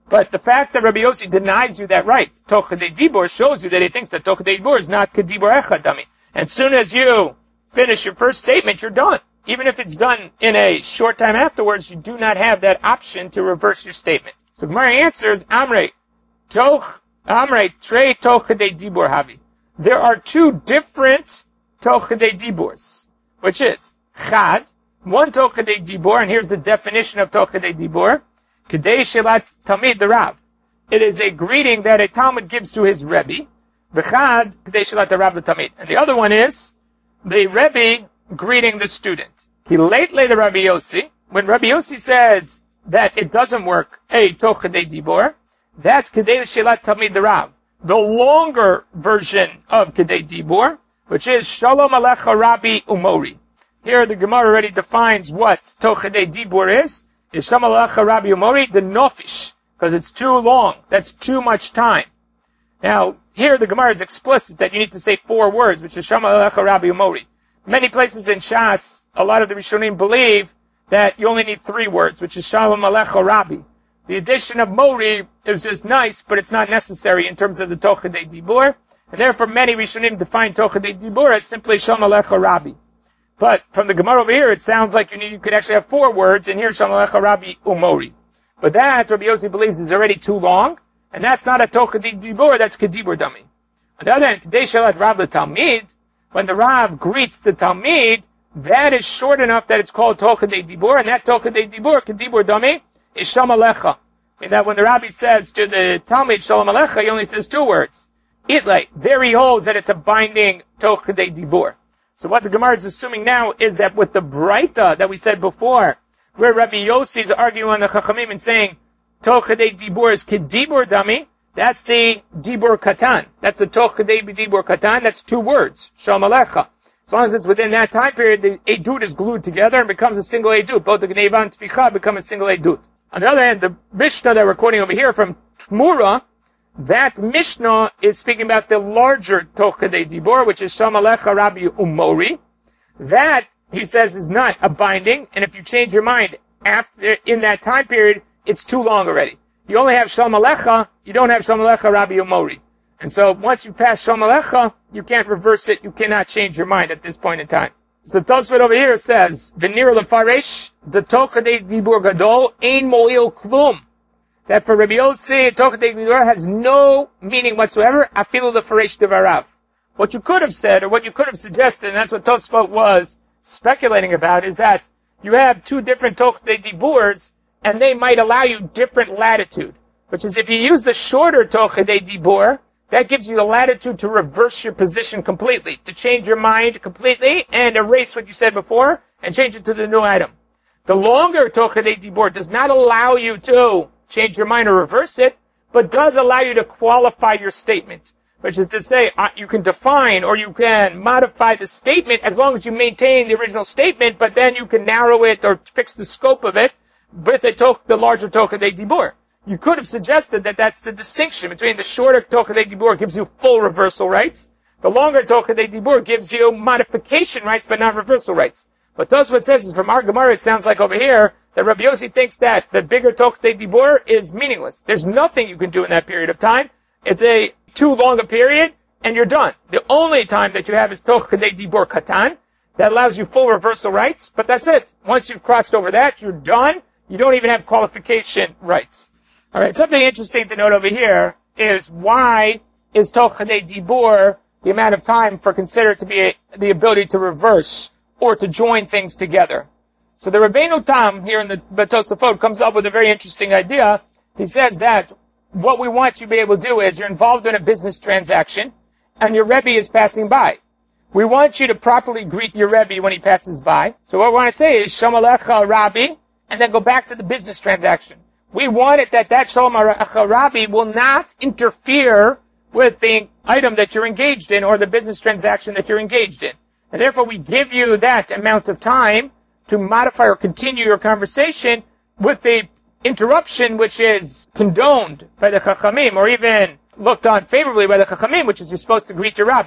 But the fact that Rabbi Yossi denies you that right, toch kedei dibur, shows you that he thinks that toch kedei dibur is not kedibur echad dami. And as soon as you finish your first statement, you're done. Even if it's done in a short time afterwards, you do not have that option to reverse your statement. So Gemara answers, Amrei, toch, Amrei, trei toch kedei dibur havi. There are two different toch kedei diburs, which is chad, one toch kedei dibur, and here's the definition of toch kedei dibur, kedei shelat tamid the Rav. It is a greeting that a Talmud gives to his Rebbe, v'chad kedei shelat the Rav the tamid. And the other one is the Rebbe greeting the student. He lately the Rabbi Yossi, when Rabbi Yossi says that it doesn't work, a toch kedei dibur, that's kedei shelat tamid the Rav. The longer version of kedei dibur, which is shalom alecha Rabbi umori. Here the Gemara already defines what toch kedei dibur is. Is shalom alecha Rabbi umori the nofish, because it's too long. That's too much time. Now, here the Gemara is explicit that you need to say four words, which is shalom alecha Rabbi umori. Many places in Shas, a lot of the Rishonim believe that you only need three words, which is shalom alecha Rabbi. The addition of mori is just nice, but it's not necessary in terms of the toch kedei dibur. And therefore many Rishonim define toch kedei dibur as simply shalom alecha Rabbi. But from the Gemara over here, it sounds like you need, you could actually have four words, and here shalom alecha Rabbi umori. But that, Rabbi Yossi believes, is already too long, and that's not a toch kedei dibur, that's kedibur dami. On the other hand, kedei shelat Rav the Talmid, when the Rav greets the Talmid, that is short enough that it's called toch kedei dibur, and that toch kedei dibur, kedibur dami, is shalom alecha. And that when the Rabbi says to the Talmid shalom alecha, he only says two words. Itlay. There he holds that it's a binding toch kedei dibur. So what the Gemara is assuming now is that with the Braita that we said before, where Rabbi Yossi is arguing on the Chachamim and saying toch kedei dibur is kedibur dami, that's the dibur katan. That's the toch kedei dibur katan. That's two words. Shalom alecha. As long as it's within that time period, the edut is glued together and becomes a single edut. Both the gneva and tficha become a single edut. On the other hand, the Mishnah that we're quoting over here from Tmura, that Mishnah is speaking about the larger toch kedei dibur, which is shalom alecha Rabbi umori. That, he says, is not a binding, and if you change your mind after in that time period, it's too long already. You only have shalom alecha, you don't have shalom alecha Rabbi umori. And so once you pass shalom alecha, you can't reverse it, you cannot change your mind at this point in time. So Tosfot over here says, V'nir lefaresh, the toch kedei dibur gadol, ein mo'il klum. That for Rabbi Yossi, toch kedei dibur has no meaning whatsoever, afilu lefaresh devarav. What you could have said, or what you could have suggested, and that's what Tosfot was speculating about, is that you have two different toch kedei diburs, and they might allow you different latitude. Which is if you use the shorter toch kedei dibur, that gives you the latitude to reverse your position completely, to change your mind completely and erase what you said before and change it to the new item. The longer toch kedei dibur does not allow you to change your mind or reverse it, but does allow you to qualify your statement, which is to say uh, you can define or you can modify the statement as long as you maintain the original statement, but then you can narrow it or fix the scope of it with a toch, the larger toch kedei dibur. You could have suggested that that's the distinction between the shorter toch kedei dibur gives you full reversal rights. The longer toch kedei dibur gives you modification rights, but not reversal rights. But Tosfot says is from our Gemara, it sounds like over here that Rabbi Yossi thinks that the bigger toch kedei dibur is meaningless. There's nothing you can do in that period of time. It's a too long a period, and you're done. The only time that you have is toch kedei dibur katan. That allows you full reversal rights, but that's it. Once you've crossed over that, you're done. You don't even have qualification rights. All right, something interesting to note over here is why is toch kedei dibur the amount of time for considered to be a, the ability to reverse or to join things together. So the Rabbeinu Tam here in the Tosafot comes up with a very interesting idea. He says that what we want you to be able to do is you're involved in a business transaction and your Rebbe is passing by. We want you to properly greet your Rebbe when he passes by. So what we want to say is Shalom Alecha Rabbi and then go back to the business transaction. We want it that that Shalom Alecha Rabbi will not interfere with the item that you're engaged in or the business transaction that you're engaged in. And therefore we give you that amount of time to modify or continue your conversation with the interruption which is condoned by the Chachamim or even looked on favorably by the Chachamim, which is you're supposed to greet your Rabbi.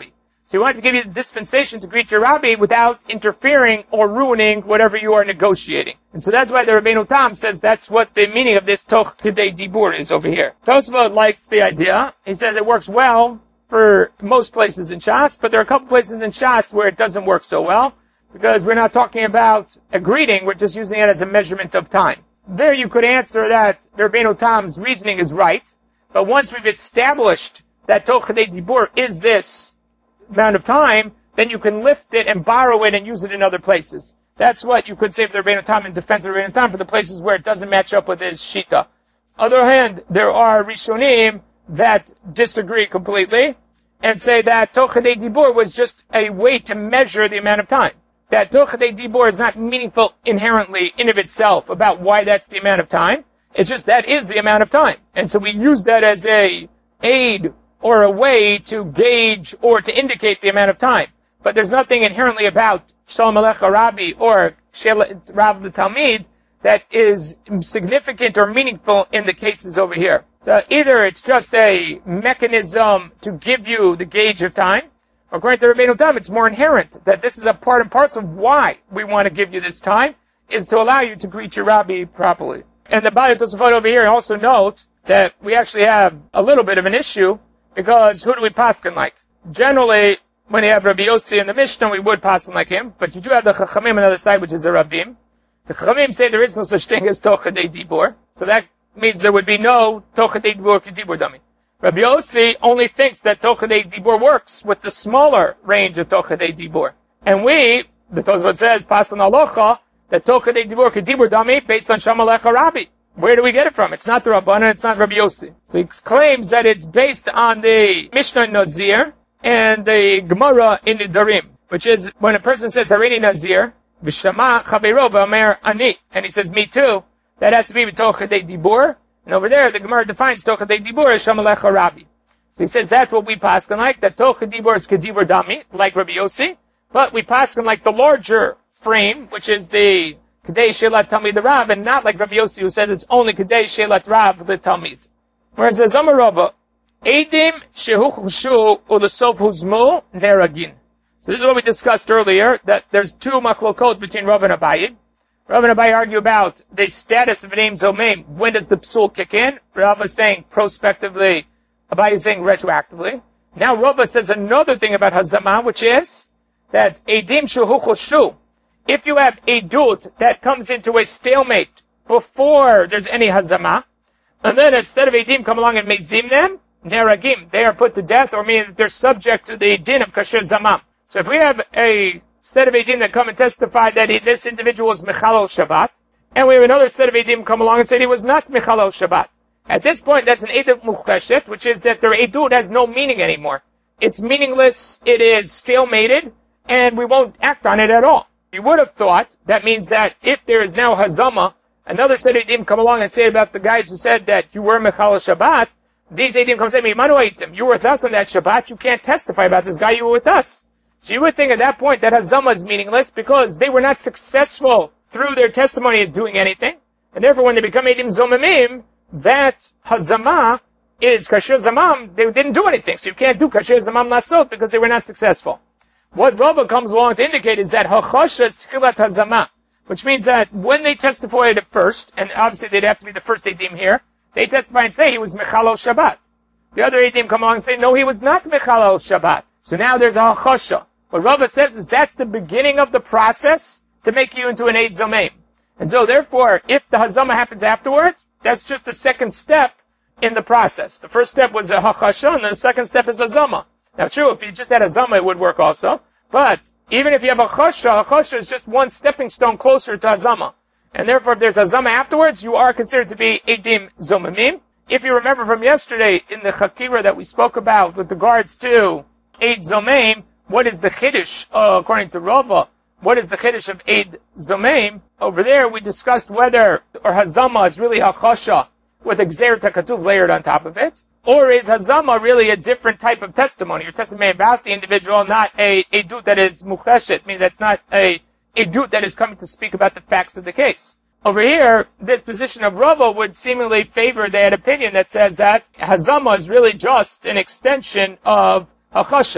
So he wanted to give you the dispensation to greet your Rabbi without interfering or ruining whatever you are negotiating. And so that's why the Rabbeinu Tam says that's what the meaning of this Toch Kedei Dibur is over here. Tosfot likes the idea. He says it works well for most places in Shas, but there are a couple places in Shas where it doesn't work so well, because we're not talking about a greeting, we're just using it as a measurement of time. There you could answer that the Rabbeinu Tam's reasoning is right, but once we've established that Toch Kedei Dibur is this amount of time, then you can lift it and borrow it and use it in other places. That's what you could say for the Rabbeinu Tam in defense of the Rabbeinu Tam for the places where it doesn't match up with his Shita. On the other hand, there are Rishonim that disagree completely and say that Toch Kedei Dibur was just a way to measure the amount of time. That Toch Kedei Dibur is not meaningful inherently in of itself about why that's the amount of time. It's just that is the amount of time. And so we use that as a aid or a way to gauge or to indicate the amount of time. But there's nothing inherently about Shalom Alecha Rabbi or Shelat Rav the Talmid that is significant or meaningful in the cases over here. So either it's just a mechanism to give you the gauge of time, or according to Rabbeinu Tam, it's more inherent that this is a part and parcel of why we want to give you this time, is to allow you to greet your Rabbi properly. And the Baalei Tosafot over here also note that we actually have a little bit of an issue, because who do we paskin like? Generally, when you have Rabbi Yossi in the Mishnah, we would paskin like him, but you do have the Chachamim on the other side, which is the Rabbim. The Chachamim say there is no such thing as Toch Kedei Dibur, so that means there would be no Toch Kedei Dibur Kedibur Dami. Rabbi Yossi only thinks that Toch Kedei Dibur works with the smaller range of Toch Kedei Dibur. And we, the Tosfot says, paskin alocha, that Toch Kedei Dibur Kedibur Dami based on Shalom Alecha Rabbi. Where do we get it from? It's not the Rabbanan, it's not Rabbi Yossi. So he claims that it's based on the Mishnah in Nazir and the Gemara in Nedarim, which is when a person says Harini Nazir, V'shama Chavero v'amer Ani, and he says me too, that has to be with Toch Kedei Dibur, and over there the Gemara defines Toch Kedei Dibur as Shalom Alecha Rabbi. So he says that's what we paskin like, that Toch Kedei Dibur is Kedibur Dami, like Rabbi Yossi, but we paskin like the larger frame, which is the Kedei Shelat Talmid the Rav, and not like Rabbi Yossi who says it's only Kedei Shelat Rav the Talmid. Whereas the Zomar Rava, Eidim Shehuchushu Ulesof Huzmu Neragin. So this is what we discussed earlier, that there's two machlokot between Rav and Abaye. Rav and Abaye argue about the status of an Ein Zomem. When does the psul kick in? Rav is saying prospectively, Abaye is saying retroactively. Now Rav says another thing about Hazama, which is that Eidim Shehuchushu, if you have a dut that comes into a stalemate before there's any hazama, and then a set of edim come along and mezim them, neragim, they are put to death, or meaning that they're subject to the din of kasher zamam. So if we have a set of edim that come and testify that he, this individual is mechalel Shabbat, and we have another set of edim come along and say he was not mechalel Shabbat, at this point that's an edut mucheshet, which is that their edut has no meaning anymore. It's meaningless, it is stalemated, and we won't act on it at all. You would have thought that means that if there is now hazama, another set of edim come along and say about the guys who said that you were mechal Shabbat, these edim come and say, Manu Eitim, you were with us on that Shabbat, you can't testify about this guy, you were with us. So you would think at that point that hazama is meaningless because they were not successful through their testimony of doing anything, and therefore when they become edim zomamim, that hazama is kasher zamam, they didn't do anything, so you can't do kasher zamam lasot because they were not successful. What Rava comes along to indicate is that hachasha is tchilat hazama, which means that when they testified at first, and obviously they'd have to be the first edim here, they testify and say he was mechalal Shabbat. The other edim come along and say, no, he was not mechalal Shabbat. So now there's a hachasha. What Rava says is that's the beginning of the process to make you into an eid zomeim. And so therefore, if the hazama happens afterwards, that's just the second step in the process. The first step was a hachasha, and the second step is hazama. Now true, if you just had a zama, it would work also. But even if you have a chasha, a chasha is just one stepping stone closer to a zama. And therefore, if there's a zama afterwards, you are considered to be edim zomamim. If you remember from yesterday in the chakira that we spoke about with regards to eid zomeim, what is the chiddush, uh, according to Rava? What is the chiddush of eid zomeim? Over there, we discussed whether or hazama is really a chasha with a gzeret hakatuv layered on top of it. Or is hazama really a different type of testimony? Your testimony about the individual, not a edut that is mucheshet, meaning that's not a edut that is coming to speak about the facts of the case. Over here, this position of Rava would seemingly favor that opinion that says that hazama is really just an extension of hachasha.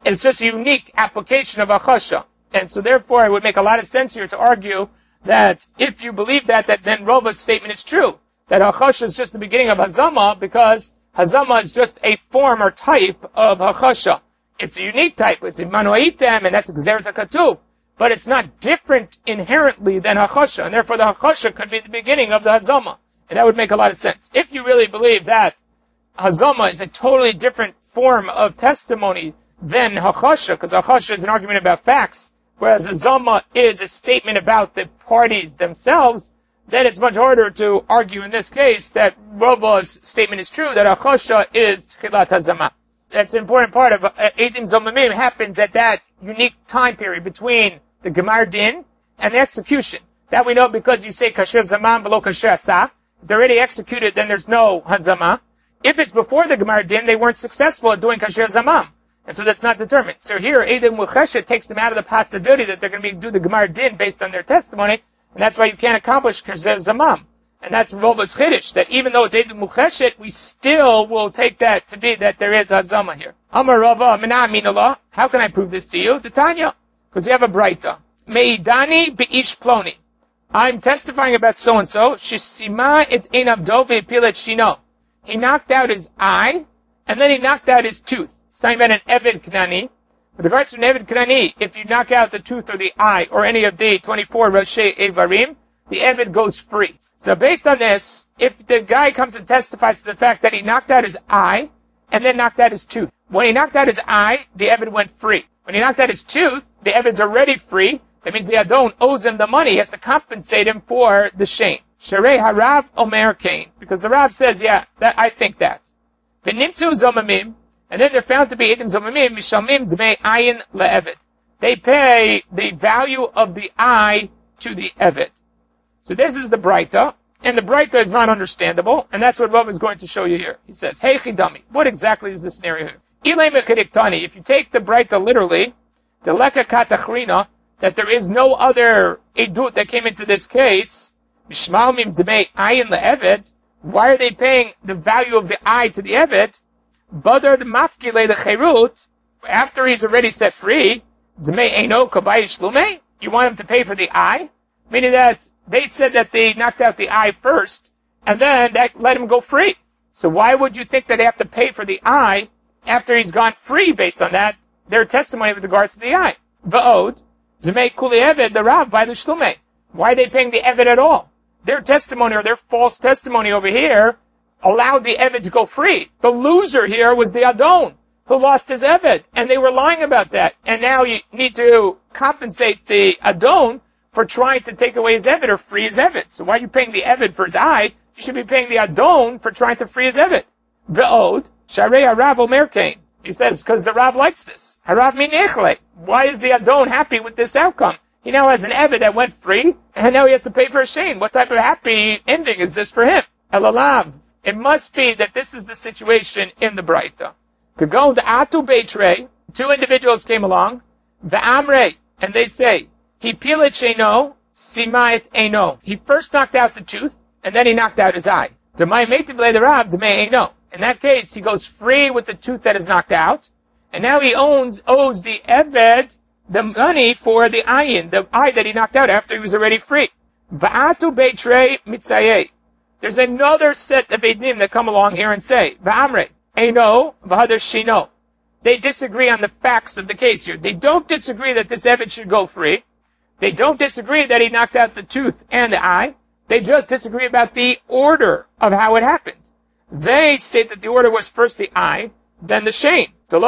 It's just a unique application of Achasha. And so therefore it would make a lot of sense here to argue that if you believe that, that then Rava's statement is true. That Achasha is just the beginning of Hazama, because Hazama is just a form or type of Achasha. It's a unique type. It's a Manuaitem, and that's Gzeret HaKatuv. But it's not different inherently than Achasha, and therefore the Achasha could be the beginning of the Hazama. And that would make a lot of sense. If you really believe that Hazama is a totally different form of testimony than Achasha, because Achasha is an argument about facts, whereas Hazama is a statement about the parties themselves, then it's much harder to argue in this case that Rava's statement is true, that Achasha is Tchilat Hazama. That's an important part of uh, Eidim Zomamim happens at that unique time period between the Gemar Din and the execution. That we know because you say Kasher Zaman below Kasher Asa. If they're already executed, then there's no Hazama. If it's before the Gemar Din, they weren't successful at doing Kasher Zaman. And so that's not determined. So here, Eidim Mucheshet takes them out of the possibility that they're going to be do the Gemar Din based on their testimony, and that's why you can't accomplish Kasher Zaman. And that's Rava's Chiddush, that even though it's Eidim Mucheshet, we still will take that to be that there is Hazama here. Amar Rava, Mina Aminallah, how can I prove this to you? Titania, because you have a Braita. Meidani Be'ish Ploni. I'm testifying about so-and-so. Shisima et Einavdo ve'pilet shino. He knocked out his eye, and then he knocked out his tooth. It's talking about an Eved Knani. With regards to an Eved Knani, if you knock out the tooth or the eye, or any of the twenty-four Roshei Evarim, the Eved goes free. So based on this, if the guy comes and testifies to the fact that he knocked out his eye, and then knocked out his tooth. When he knocked out his eye, the Eved went free. When he knocked out his tooth, the Eved's already free. That means the Adon owes him the money. He has to compensate him for the shame. Sharei harav omer kain. Because the Rav says, yeah, that, I think that. V'nimtzu zomamim. And then they're found to be idim zomamim, mishamim dmei ayin le'eved. They pay the value of the eye to the Eved. So this is the Braita. And the Braita is not understandable. And that's what Rav is going to show you here. He says, hey chidami. What exactly is the scenario here? Ilay mechadiktani. If you take the Braita literally, the leka katachrina, that there is no other edut that came into this case, Mishmalmim dmei ayin le'eved, why are they paying the value of the eye to the Eved? Badar mafkile lecherut, after he's already set free, dmei eino kabayish lume, you want him to pay for the eye? Meaning that they said that they knocked out the eye first, and then that let him go free. So why would you think that they have to pay for the eye after he's gone free based on that, their testimony with regards to the eye? Va'od, Zmei kuli Eved, the Rav, by the Shlume. Why are they paying the Eved at all? Their testimony, or their false testimony over here, allowed the Eved to go free. The loser here was the Adon, who lost his Eved, and they were lying about that. And now you need to compensate the Adon for trying to take away his Eved or free his Eved. So why are you paying the Eved for his eye? You should be paying the Adon for trying to free his Eved. Ve'od, Sharei harav omer kain. He says, because the Rav likes this. Harav min echle. Why is the Adon happy with this outcome? He now has an Eved that went free, and now he has to pay for a shame. What type of happy ending is this for him? Elalav. It must be that this is the situation in the Braita. Kagon the Atu Beitre, two individuals came along, the Amre, and they say, he pilet sheno, simayet eno. He first knocked out the tooth, and then he knocked out his eye. Demai meitiv the Rav, demai eno. In that case, he goes free with the tooth that is knocked out, and now he owns owes the Eved the money for the ayin, the eye that he knocked out after he was already free. Va'atu beitrei mitzayeh. There's another set of edim that come along here and say, Va'amre, eino, v'hadar shino. They disagree on the facts of the case here. They don't disagree that this Eved should go free. They don't disagree that he knocked out the tooth and the eye. They just disagree about the order of how it happened. They state that the order was first the eye, then the shame. So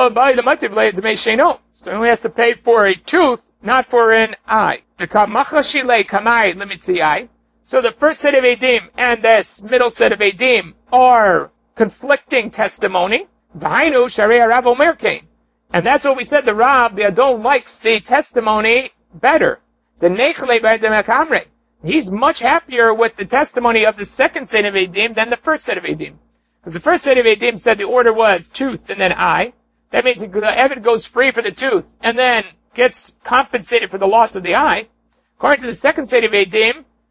he only has to pay for a tooth, not for an eye. So the first set of edim and this middle set of edim are conflicting testimony. And that's what we said. The Rav, the Adon, likes the testimony better. He's much happier with the testimony of the second set of edim than the first set of edim. Because the first set of edim said the order was tooth and then eye. That means the Eved goes free for the tooth and then gets compensated for the loss of the eye. According to the second set of edim,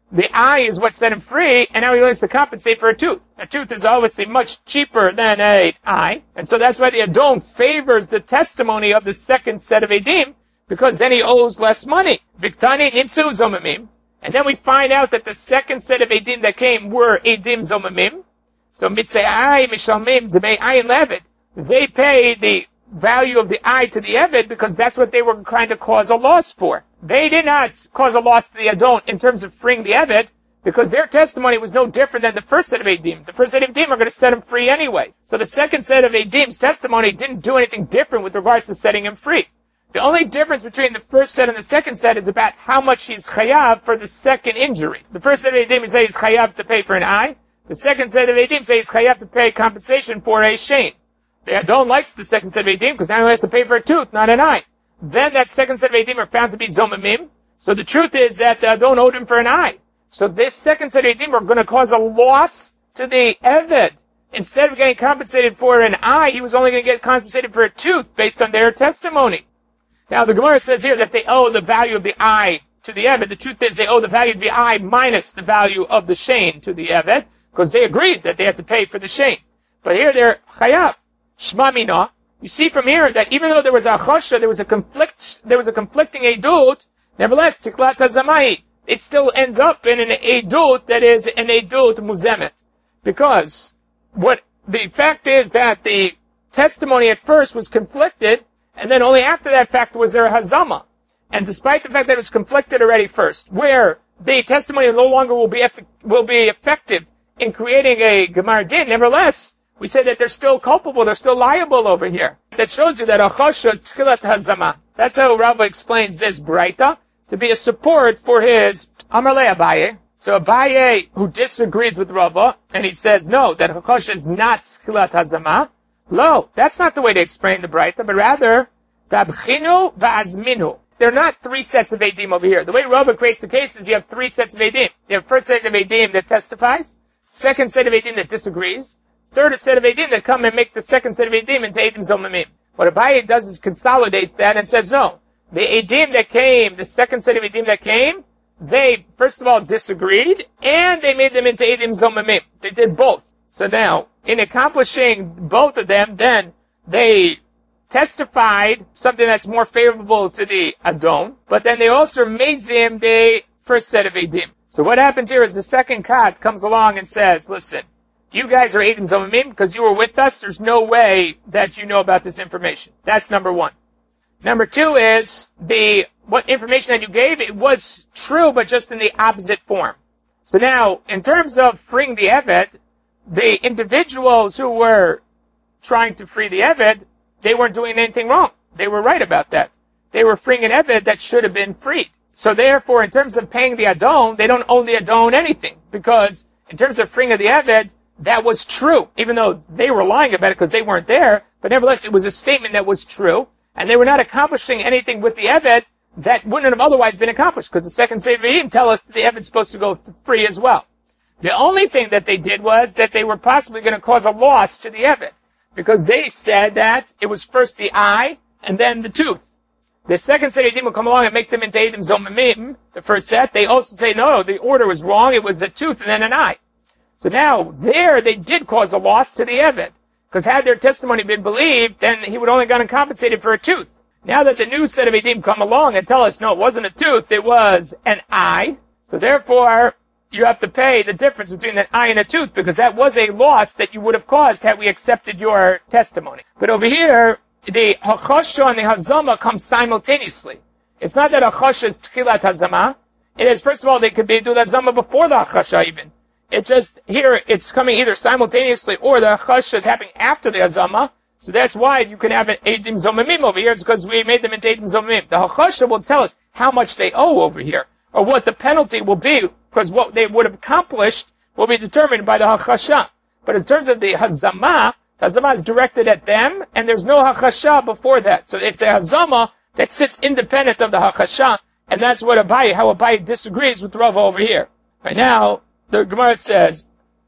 the eye is what set him free, and now he wants to compensate for a tooth. A tooth is obviously much cheaper than an eye, and so that's why the Adon favors the testimony of the second set of Edim, because then he owes less money. Viktani nimtzu zomamim. And then we find out that the second set of Edim that came were Edim zomamim. So mitzei mishalmim dmei ayin levid. They pay the value of the eye to the Eved because that's what they were trying to cause a loss for. They did not cause a loss to the Adon in terms of freeing the Eved because their testimony was no different than the first set of Edim. The first set of Edim are going to set him free anyway. So the second set of Edim's testimony didn't do anything different with regards to setting him free. The only difference between the first set and the second set is about how much he's chayav for the second injury. The first set of Edim says he's chayav to pay for an eye. The second set of Edim says he's chayav to pay compensation for a shame. The Adon likes the second set of Edim because now he has to pay for a tooth, not an eye. Then that second set of Edim are found to be Zomamim. So the truth is that the Adon owed him for an eye. So this second set of Edim are going to cause a loss to the Eved. Instead of getting compensated for an eye, he was only going to get compensated for a tooth based on their testimony. Now the Gemara says here that they owe the value of the eye to the Eved. The truth is they owe the value of the eye minus the value of the Shein to the Eved because they agreed that they had to pay for the Shein. But here they're Chayav. Shma mina. You see from here that even though there was a chosha, there was a conflict, there was a conflicting edut, nevertheless, tiklat hazamai, it still ends up in an edut that is an edut muzemet. Because what the fact is that the testimony at first was conflicted, and then only after that fact was there a hazama. And despite the fact that it was conflicted already first, where the testimony no longer will be eff- will be effective in creating a gemar din, nevertheless, we say that they're still culpable, they're still liable over here. That shows you that a chosha is tchilat hazama. That's how Rava explains this braita, to be a support for his Amar le Abaye. So Abaye, who disagrees with Rava, and he says, no, that a chosha is not tchilat hazama. Lo, that's not the way to explain the braita, but rather, tabchinu va'azminu. There are not three sets of Edim over here. The way Rava creates the case is you have three sets of Edim. You have first set of Edim that testifies, second set of Edim that disagrees, third set of Edim that come and make the second set of Edim into Edim Zomamim. What Abaye does is consolidates that and says, no, the Edim that came, the second set of Edim that came, they, first of all, disagreed, and they made them into Edim Zomamim. They did both. So now, in accomplishing both of them, then they testified something that's more favorable to the Adon, but then they also mezim the first set of Edim. So what happens here is the second kat comes along and says, listen, you guys are Edim Zomamim because you were with us. There's no way that you know about this information. That's number one. Number two is the what information that you gave, it was true, but just in the opposite form. So now, in terms of freeing the Eved, the individuals who were trying to free the Eved, they weren't doing anything wrong. They were right about that. They were freeing an Eved that should have been freed. So therefore, in terms of paying the Adon, they don't owe the Adon anything. Because in terms of freeing of the Eved, that was true, even though they were lying about it because they weren't there. But nevertheless, it was a statement that was true, and they were not accomplishing anything with the Eved that wouldn't have otherwise been accomplished, because the second set of Edim tell us that the Eved's supposed to go free as well. The only thing that they did was that they were possibly going to cause a loss to the Eved, because they said that it was first the eye and then the tooth. The second set of Edim will come along and make them into Edim Zomamim, the first set. They also say, no, no, the order was wrong. It was a tooth and then an eye. So now, there, they did cause a loss to the Eved. Because had their testimony been believed, then he would only gotten compensated for a tooth. Now that the new set of Edim come along and tell us, no, it wasn't a tooth, it was an eye. So therefore, you have to pay the difference between an eye and a tooth, because that was a loss that you would have caused had we accepted your testimony. But over here, the Hachosha and the Hazama come simultaneously. It's not that Hachosha is Tchilat Hazama. It is, first of all, they could be do the Hazama before the Hachosha even. It just, here, it's coming either simultaneously or the Hachosha is happening after the Hazama. So that's why you can have an Edim Zomamim over here, it's because we made them into Edim Zomamim. The Hachosha will tell us how much they owe over here, or what the penalty will be, because what they would have accomplished will be determined by the Hachosha. But in terms of the Hazama, the Hazama is directed at them, and there's no Hachosha before that. So it's a Hazama that sits independent of the Hachosha, and that's what Abaye, how Abaye disagrees with Rava over here. Right now, the Gemara says,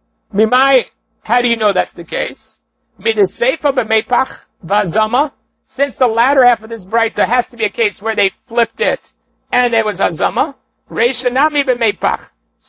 Mimai, how do you know that's the case? Midaseifa b'meipach v'azama. Since the latter half of this braita has to be a case where they flipped it, and it was azama. Reisha nami b'meipach.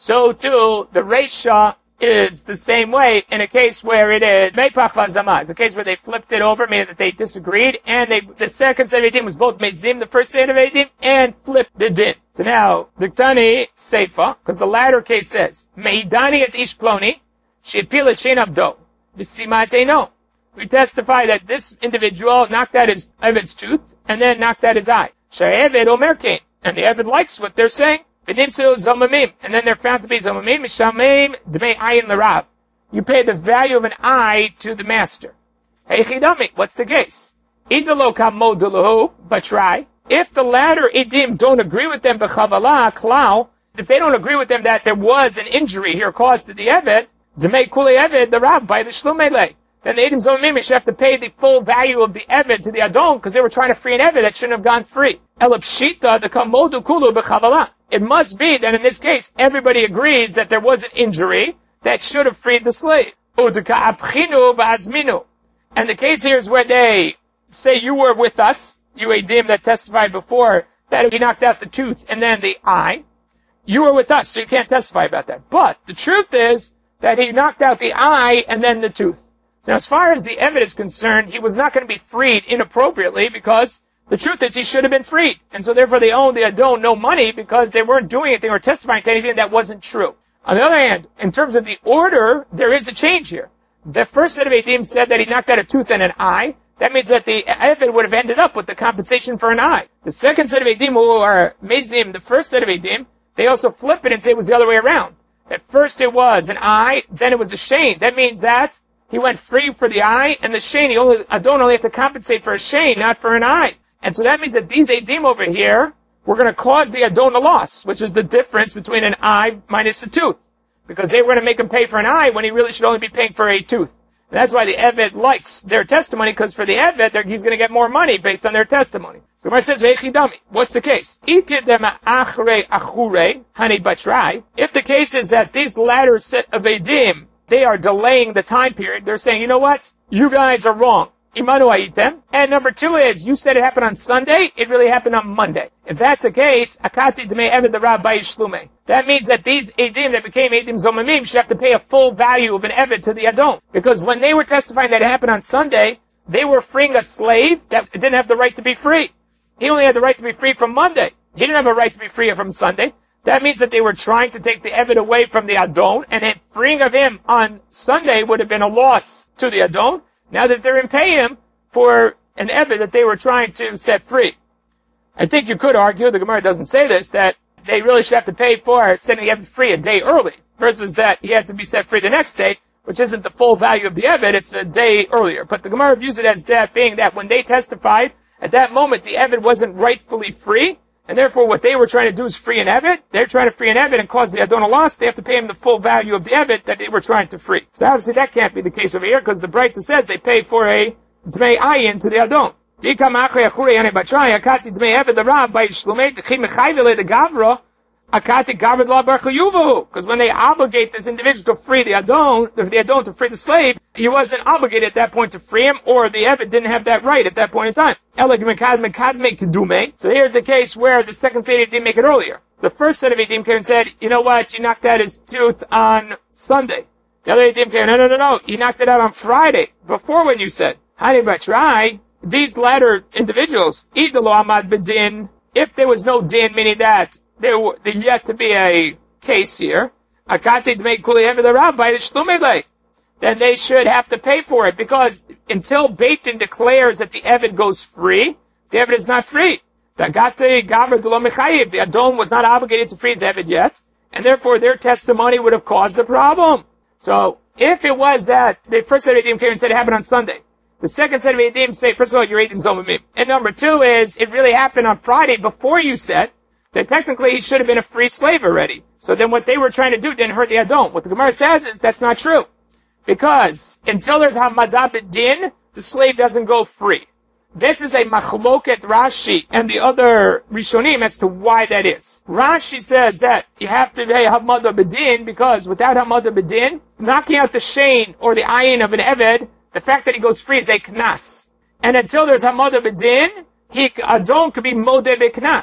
so too the Reisha is the same way in a case where it is Meipach Vazama. It's a case where they flipped it over, meaning that they disagreed, and they, the second set of Eidim was both Mezim, the first set of Eidim, and flipped the Din. So now, Diktani Seifa, because the latter case says, Meidani et Ish Ploni, Shepilat Shein Abdo, V'simate no. We testify that this individual knocked out his Eved's tooth, and then knocked out his eye. She'eved Omer Kain. And the Eved likes what they're saying. V'nimtzu Zomamim. And then they're found to be Zomamim, Mishamim Dmei Ayin L'Rav. You pay the value of an eye to the master. Hey Chidami, what's the case? Idalo Kamo Duluhu, but try. If the latter Idim don't agree with them, B'chavala, Klau, if they don't agree with them that there was an injury here caused to the Eved, Dmei Kuli Eved, the Rav, by the Shlumele. Then the Eidim Zomimim should have to pay the full value of the Eved to the Adon, because they were trying to free an Eved that shouldn't have gone free. Elapshita, the Kamodu Kulu B'chavala. It must be that in this case, everybody agrees that there was an injury that should have freed the slave. Udka Abchinu V'azminu. And the case here is where they say you were with us, you Eidim that testified before, that he knocked out the tooth and then the eye. You were with us, so you can't testify about that. But the truth is that he knocked out the eye and then the tooth. So now, as far as the Eved is concerned, he was not going to be freed inappropriately because the truth is he should have been freed. And so therefore they owe the Adon no money because they weren't doing anything or testifying to anything that wasn't true. On the other hand, in terms of the order, there is a change here. The first set of Eidim said that he knocked out a tooth and an eye. That means that the Eved would have ended up with the compensation for an eye. The second set of Eidim, who are Mezim, the first set of Eidim, they also flip it and say it was the other way around. That first it was an eye, then it was a shein. That means that he went free for the eye, and the shein, he only, Adon only have to compensate for a shein, not for an eye. And so that means that these Eidim over here were going to cause the Adon a loss, which is the difference between an eye minus a tooth. Because they were going to make him pay for an eye when he really should only be paying for a tooth. And that's why the Eved likes their testimony, because for the Eved, he's going to get more money based on their testimony. So when it says, Veichidami, what's the case? If the case is that these latter set of Eidim, they are delaying the time period, they're saying, you know what? You guys are wrong. Imanu aitem. And number two is, you said it happened on Sunday, it really happened on Monday. If that's the case, akati dmei eved the Rav bayish shlume. That means that these Eidim that became Eidim Zomamim should have to pay a full value of an Eved to the Adon. Because when they were testifying that it happened on Sunday, they were freeing a slave that didn't have the right to be free. He only had the right to be free from Monday. He didn't have a right to be free from Sunday. That means that they were trying to take the Eved away from the Adon, and then freeing of him on Sunday would have been a loss to the Adon. Now that they're in pay him for an Eved that they were trying to set free. I think you could argue, the Gemara doesn't say this, that they really should have to pay for setting the Eved free a day early, versus that he had to be set free the next day, which isn't the full value of the Eved, it's a day earlier. But the Gemara views it as that being that when they testified, at that moment the Eved wasn't rightfully free, and therefore what they were trying to do is free an Eved. They're trying to free an Eved and cause the Adon a loss. They have to pay him the full value of the Eved that they were trying to free. So obviously that can't be the case over here, because the Breita says they pay for a Dmei Ayin to the Adon. Because when they obligate this individual to free the Adon, the Adon to free the slave, he wasn't obligated at that point to free him, or the Eved didn't have that right at that point in time. So here's a case where the second set of Eidim make it earlier. The first set of Eidim came and said, you know what, you knocked out his tooth on Sunday. The other Eidim came, no, no, no, no, you knocked it out on Friday, before when you said. Hani Batrai, these latter individuals, Idalo Amad Bedin, if there was no din, meaning that there were there yet to be a case here, Akati Dmei Kuli Eved the Rav by the Shtumele, then they should have to pay for it, because until Beit Din declares that the Eved goes free, the Eved is not free. The Agate Gavra Dulo Mechayiv, the Adon was not obligated to free his Eved yet, and therefore their testimony would have caused the problem. So, if it was that the first set of Eidim came and said it happened on Sunday, the second set of Eidim say, first of all, you're Eidim Zomamim. And number two is, it really happened on Friday before you said that technically he should have been a free slave already. So then what they were trying to do didn't hurt the Adon. What the Gemara says is that's not true. Because until there's Hamadah B'Din, the slave doesn't go free. This is a machloket Rashi and the other Rishonim as to why that is. Rashi says that you have to pay Hamadah B'Din because without Hamadah B'Din, knocking out the shein or the ayin of an Eved, the fact that he goes free is a knas. And until there's Hamadah B'Din, he, Adon could be modeh b'knas.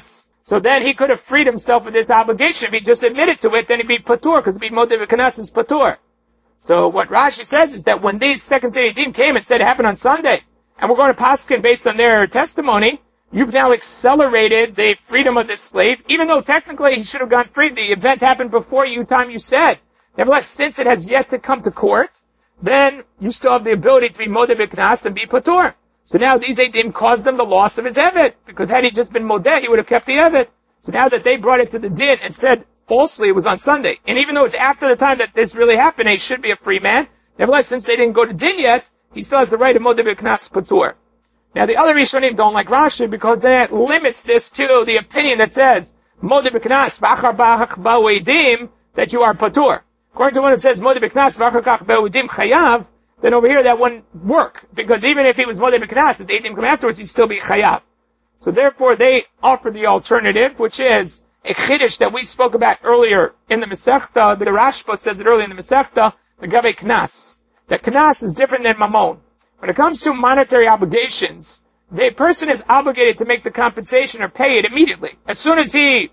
So then he could have freed himself of this obligation. If he just admitted to it, then he'd be patur, because it'd be motiv v'kanas is patur. So what Rashi says is that when these second day Edim came and said it happened on Sunday, and we're going to paskin based on their testimony, you've now accelerated the freedom of this slave, even though technically he should have gone free. The event happened before you, time you said. Nevertheless, since it has yet to come to court, then you still have the ability to be motiv v'kanas and be patur. So now these Eidim caused them the loss of his Evet, because had he just been modeh, he would have kept the Evet. So now that they brought it to the din and said falsely it was on Sunday, and even though it's after the time that this really happened, he should be a free man, nevertheless, since they didn't go to din yet, he still has the right of motiv v'kanas patur. Now the other Rishonim don't like Rashi because that limits this to the opinion that says motiv v'kanas v'achar ba'ach ba'u Eidim, that you are patur. According to one that says motiv v'kanas v'achar kach ba'u Eidim chayav, then over here that wouldn't work, because even if he was motiv v'kanas, if the Eidim come afterwards, he'd still be chayav. So therefore they offer the alternative, which is a chiddush that we spoke about earlier in the Masechta. The Rashba says it earlier in the Masechta, the Gavei Knas. That Knas is different than Mammon. When it comes to monetary obligations, the person is obligated to make the compensation or pay it immediately. As soon as he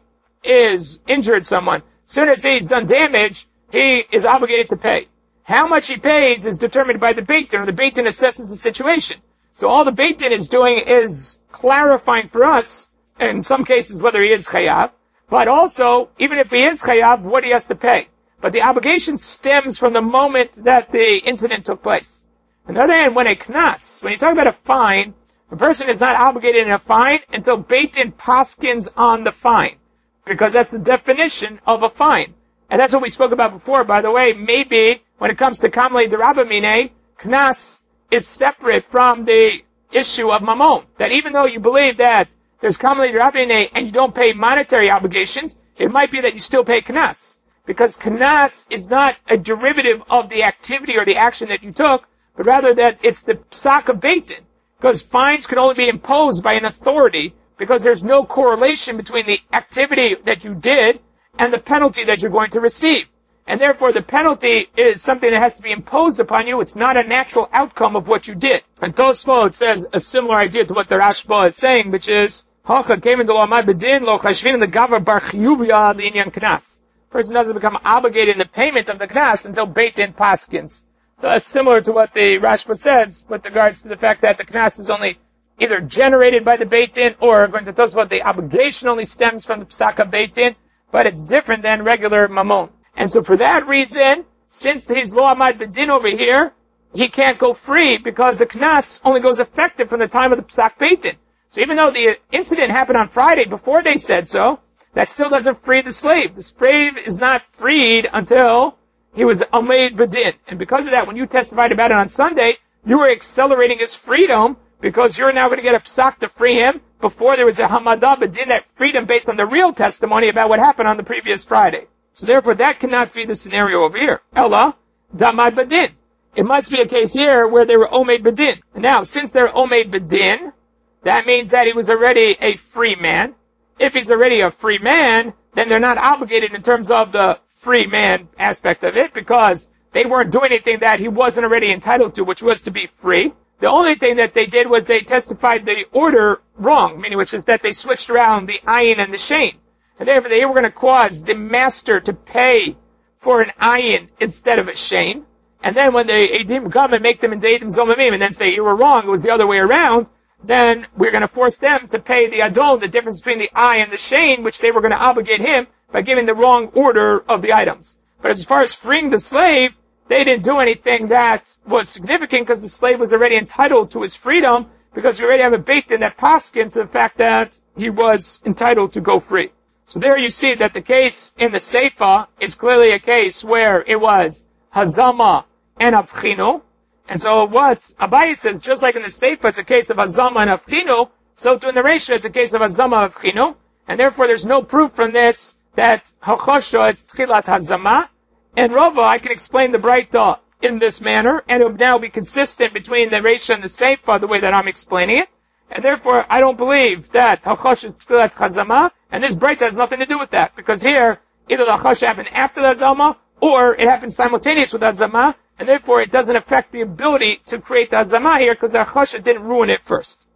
is injured someone, as soon as he's done damage, he is obligated to pay. How much he pays is determined by the Beit Din, or the Beit Din assesses the situation. So all the Beit Din is doing is clarifying for us, in some cases, whether he is chayav, but also, even if he is chayav, what he has to pay. But the obligation stems from the moment that the incident took place. On the other hand, when a knas, when you talk about a fine, a person is not obligated in a fine until Beit Din paskins on the fine, because that's the definition of a fine. And that's what we spoke about before, by the way. Maybe when it comes to Kamlei D'Rabamine, Knas is separate from the issue of Mammon. That even though you believe that there's Kamlei D'Rabamine and you don't pay monetary obligations, it might be that you still pay Knas. Because Knas is not a derivative of the activity or the action that you took, but rather that it's the psak of Beit Din. Because fines can only be imposed by an authority, because there's no correlation between the activity that you did and the penalty that you're going to receive. And therefore the penalty is something that has to be imposed upon you. It's not a natural outcome of what you did. And Tosfot says a similar idea to what the Rashba is saying, which is, Hacha came into lo amad bedin lo chashvin the gavar bar chiyuvya l'inyan knas. Person doesn't become obligated in the payment of the knas until Beit Din paskins. So that's similar to what the Rashba says with regards to the fact that the knas is only either generated by the Beit Din, or according to Tosfot, the obligation only stems from the psak of Beit Din, but it's different than regular Mammon. And so for that reason, since he's lo amad bedin over here, he can't go free because the knas only goes effective from the time of the psak Beit Din. So even though the incident happened on Friday before they said so, that still doesn't free the slave. The slave is not freed until he was omed bedin. And because of that, when you testified about it on Sunday, you were accelerating his freedom, because you're now going to get a psak to free him before there was a hamadah bedin that freed him based on the real testimony about what happened on the previous Friday. So therefore, that cannot be the scenario over here. Ella, damad bedin. It must be a case here where they were omed bedin. Now, since they're omed bedin, that means that he was already a free man. If he's already a free man, then they're not obligated in terms of the free man aspect of it, because they weren't doing anything that he wasn't already entitled to, which was to be free. The only thing that they did was they testified the order wrong, meaning which is that they switched around the ayin and the shein. And therefore they were going to cause the master to pay for an ayin instead of a shein. And then when the Eidim come and make them in Eidim Zomamim and then say you were wrong, it was the other way around, then we're going to force them to pay the adon, the difference between the eye and the shein, which they were going to obligate him by giving the wrong order of the items. But as far as freeing the slave, they didn't do anything that was significant, because the slave was already entitled to his freedom, because we already have it baked in that paskin to the fact that he was entitled to go free. So there you see that the case in the Seifa is clearly a case where it was Hazama and Abchinu. And so what Abaye says, just like in the Seifa it's a case of Hazama and Abchinu, so too in the Reisha it's a case of Hazama and Abchinu. And therefore there's no proof from this that Hachosha is Tchilat Hazama. And Rava, I can explain the Braita in this manner, and it would now be consistent between the Reisha and the Seifa the way that I'm explaining it. And therefore, I don't believe that Hachosh is Tchilat Chazama, and this Braita has nothing to do with that, because here, either the Hachosh happened after the Hazama, or it happened simultaneous with the Hazama, and therefore it doesn't affect the ability to create the Hazama here, because the Hachosh didn't ruin it first.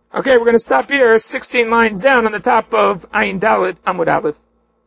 Okay, we're going to stop here, sixteen lines down on the top of Ayin Dalet Amud Aleph.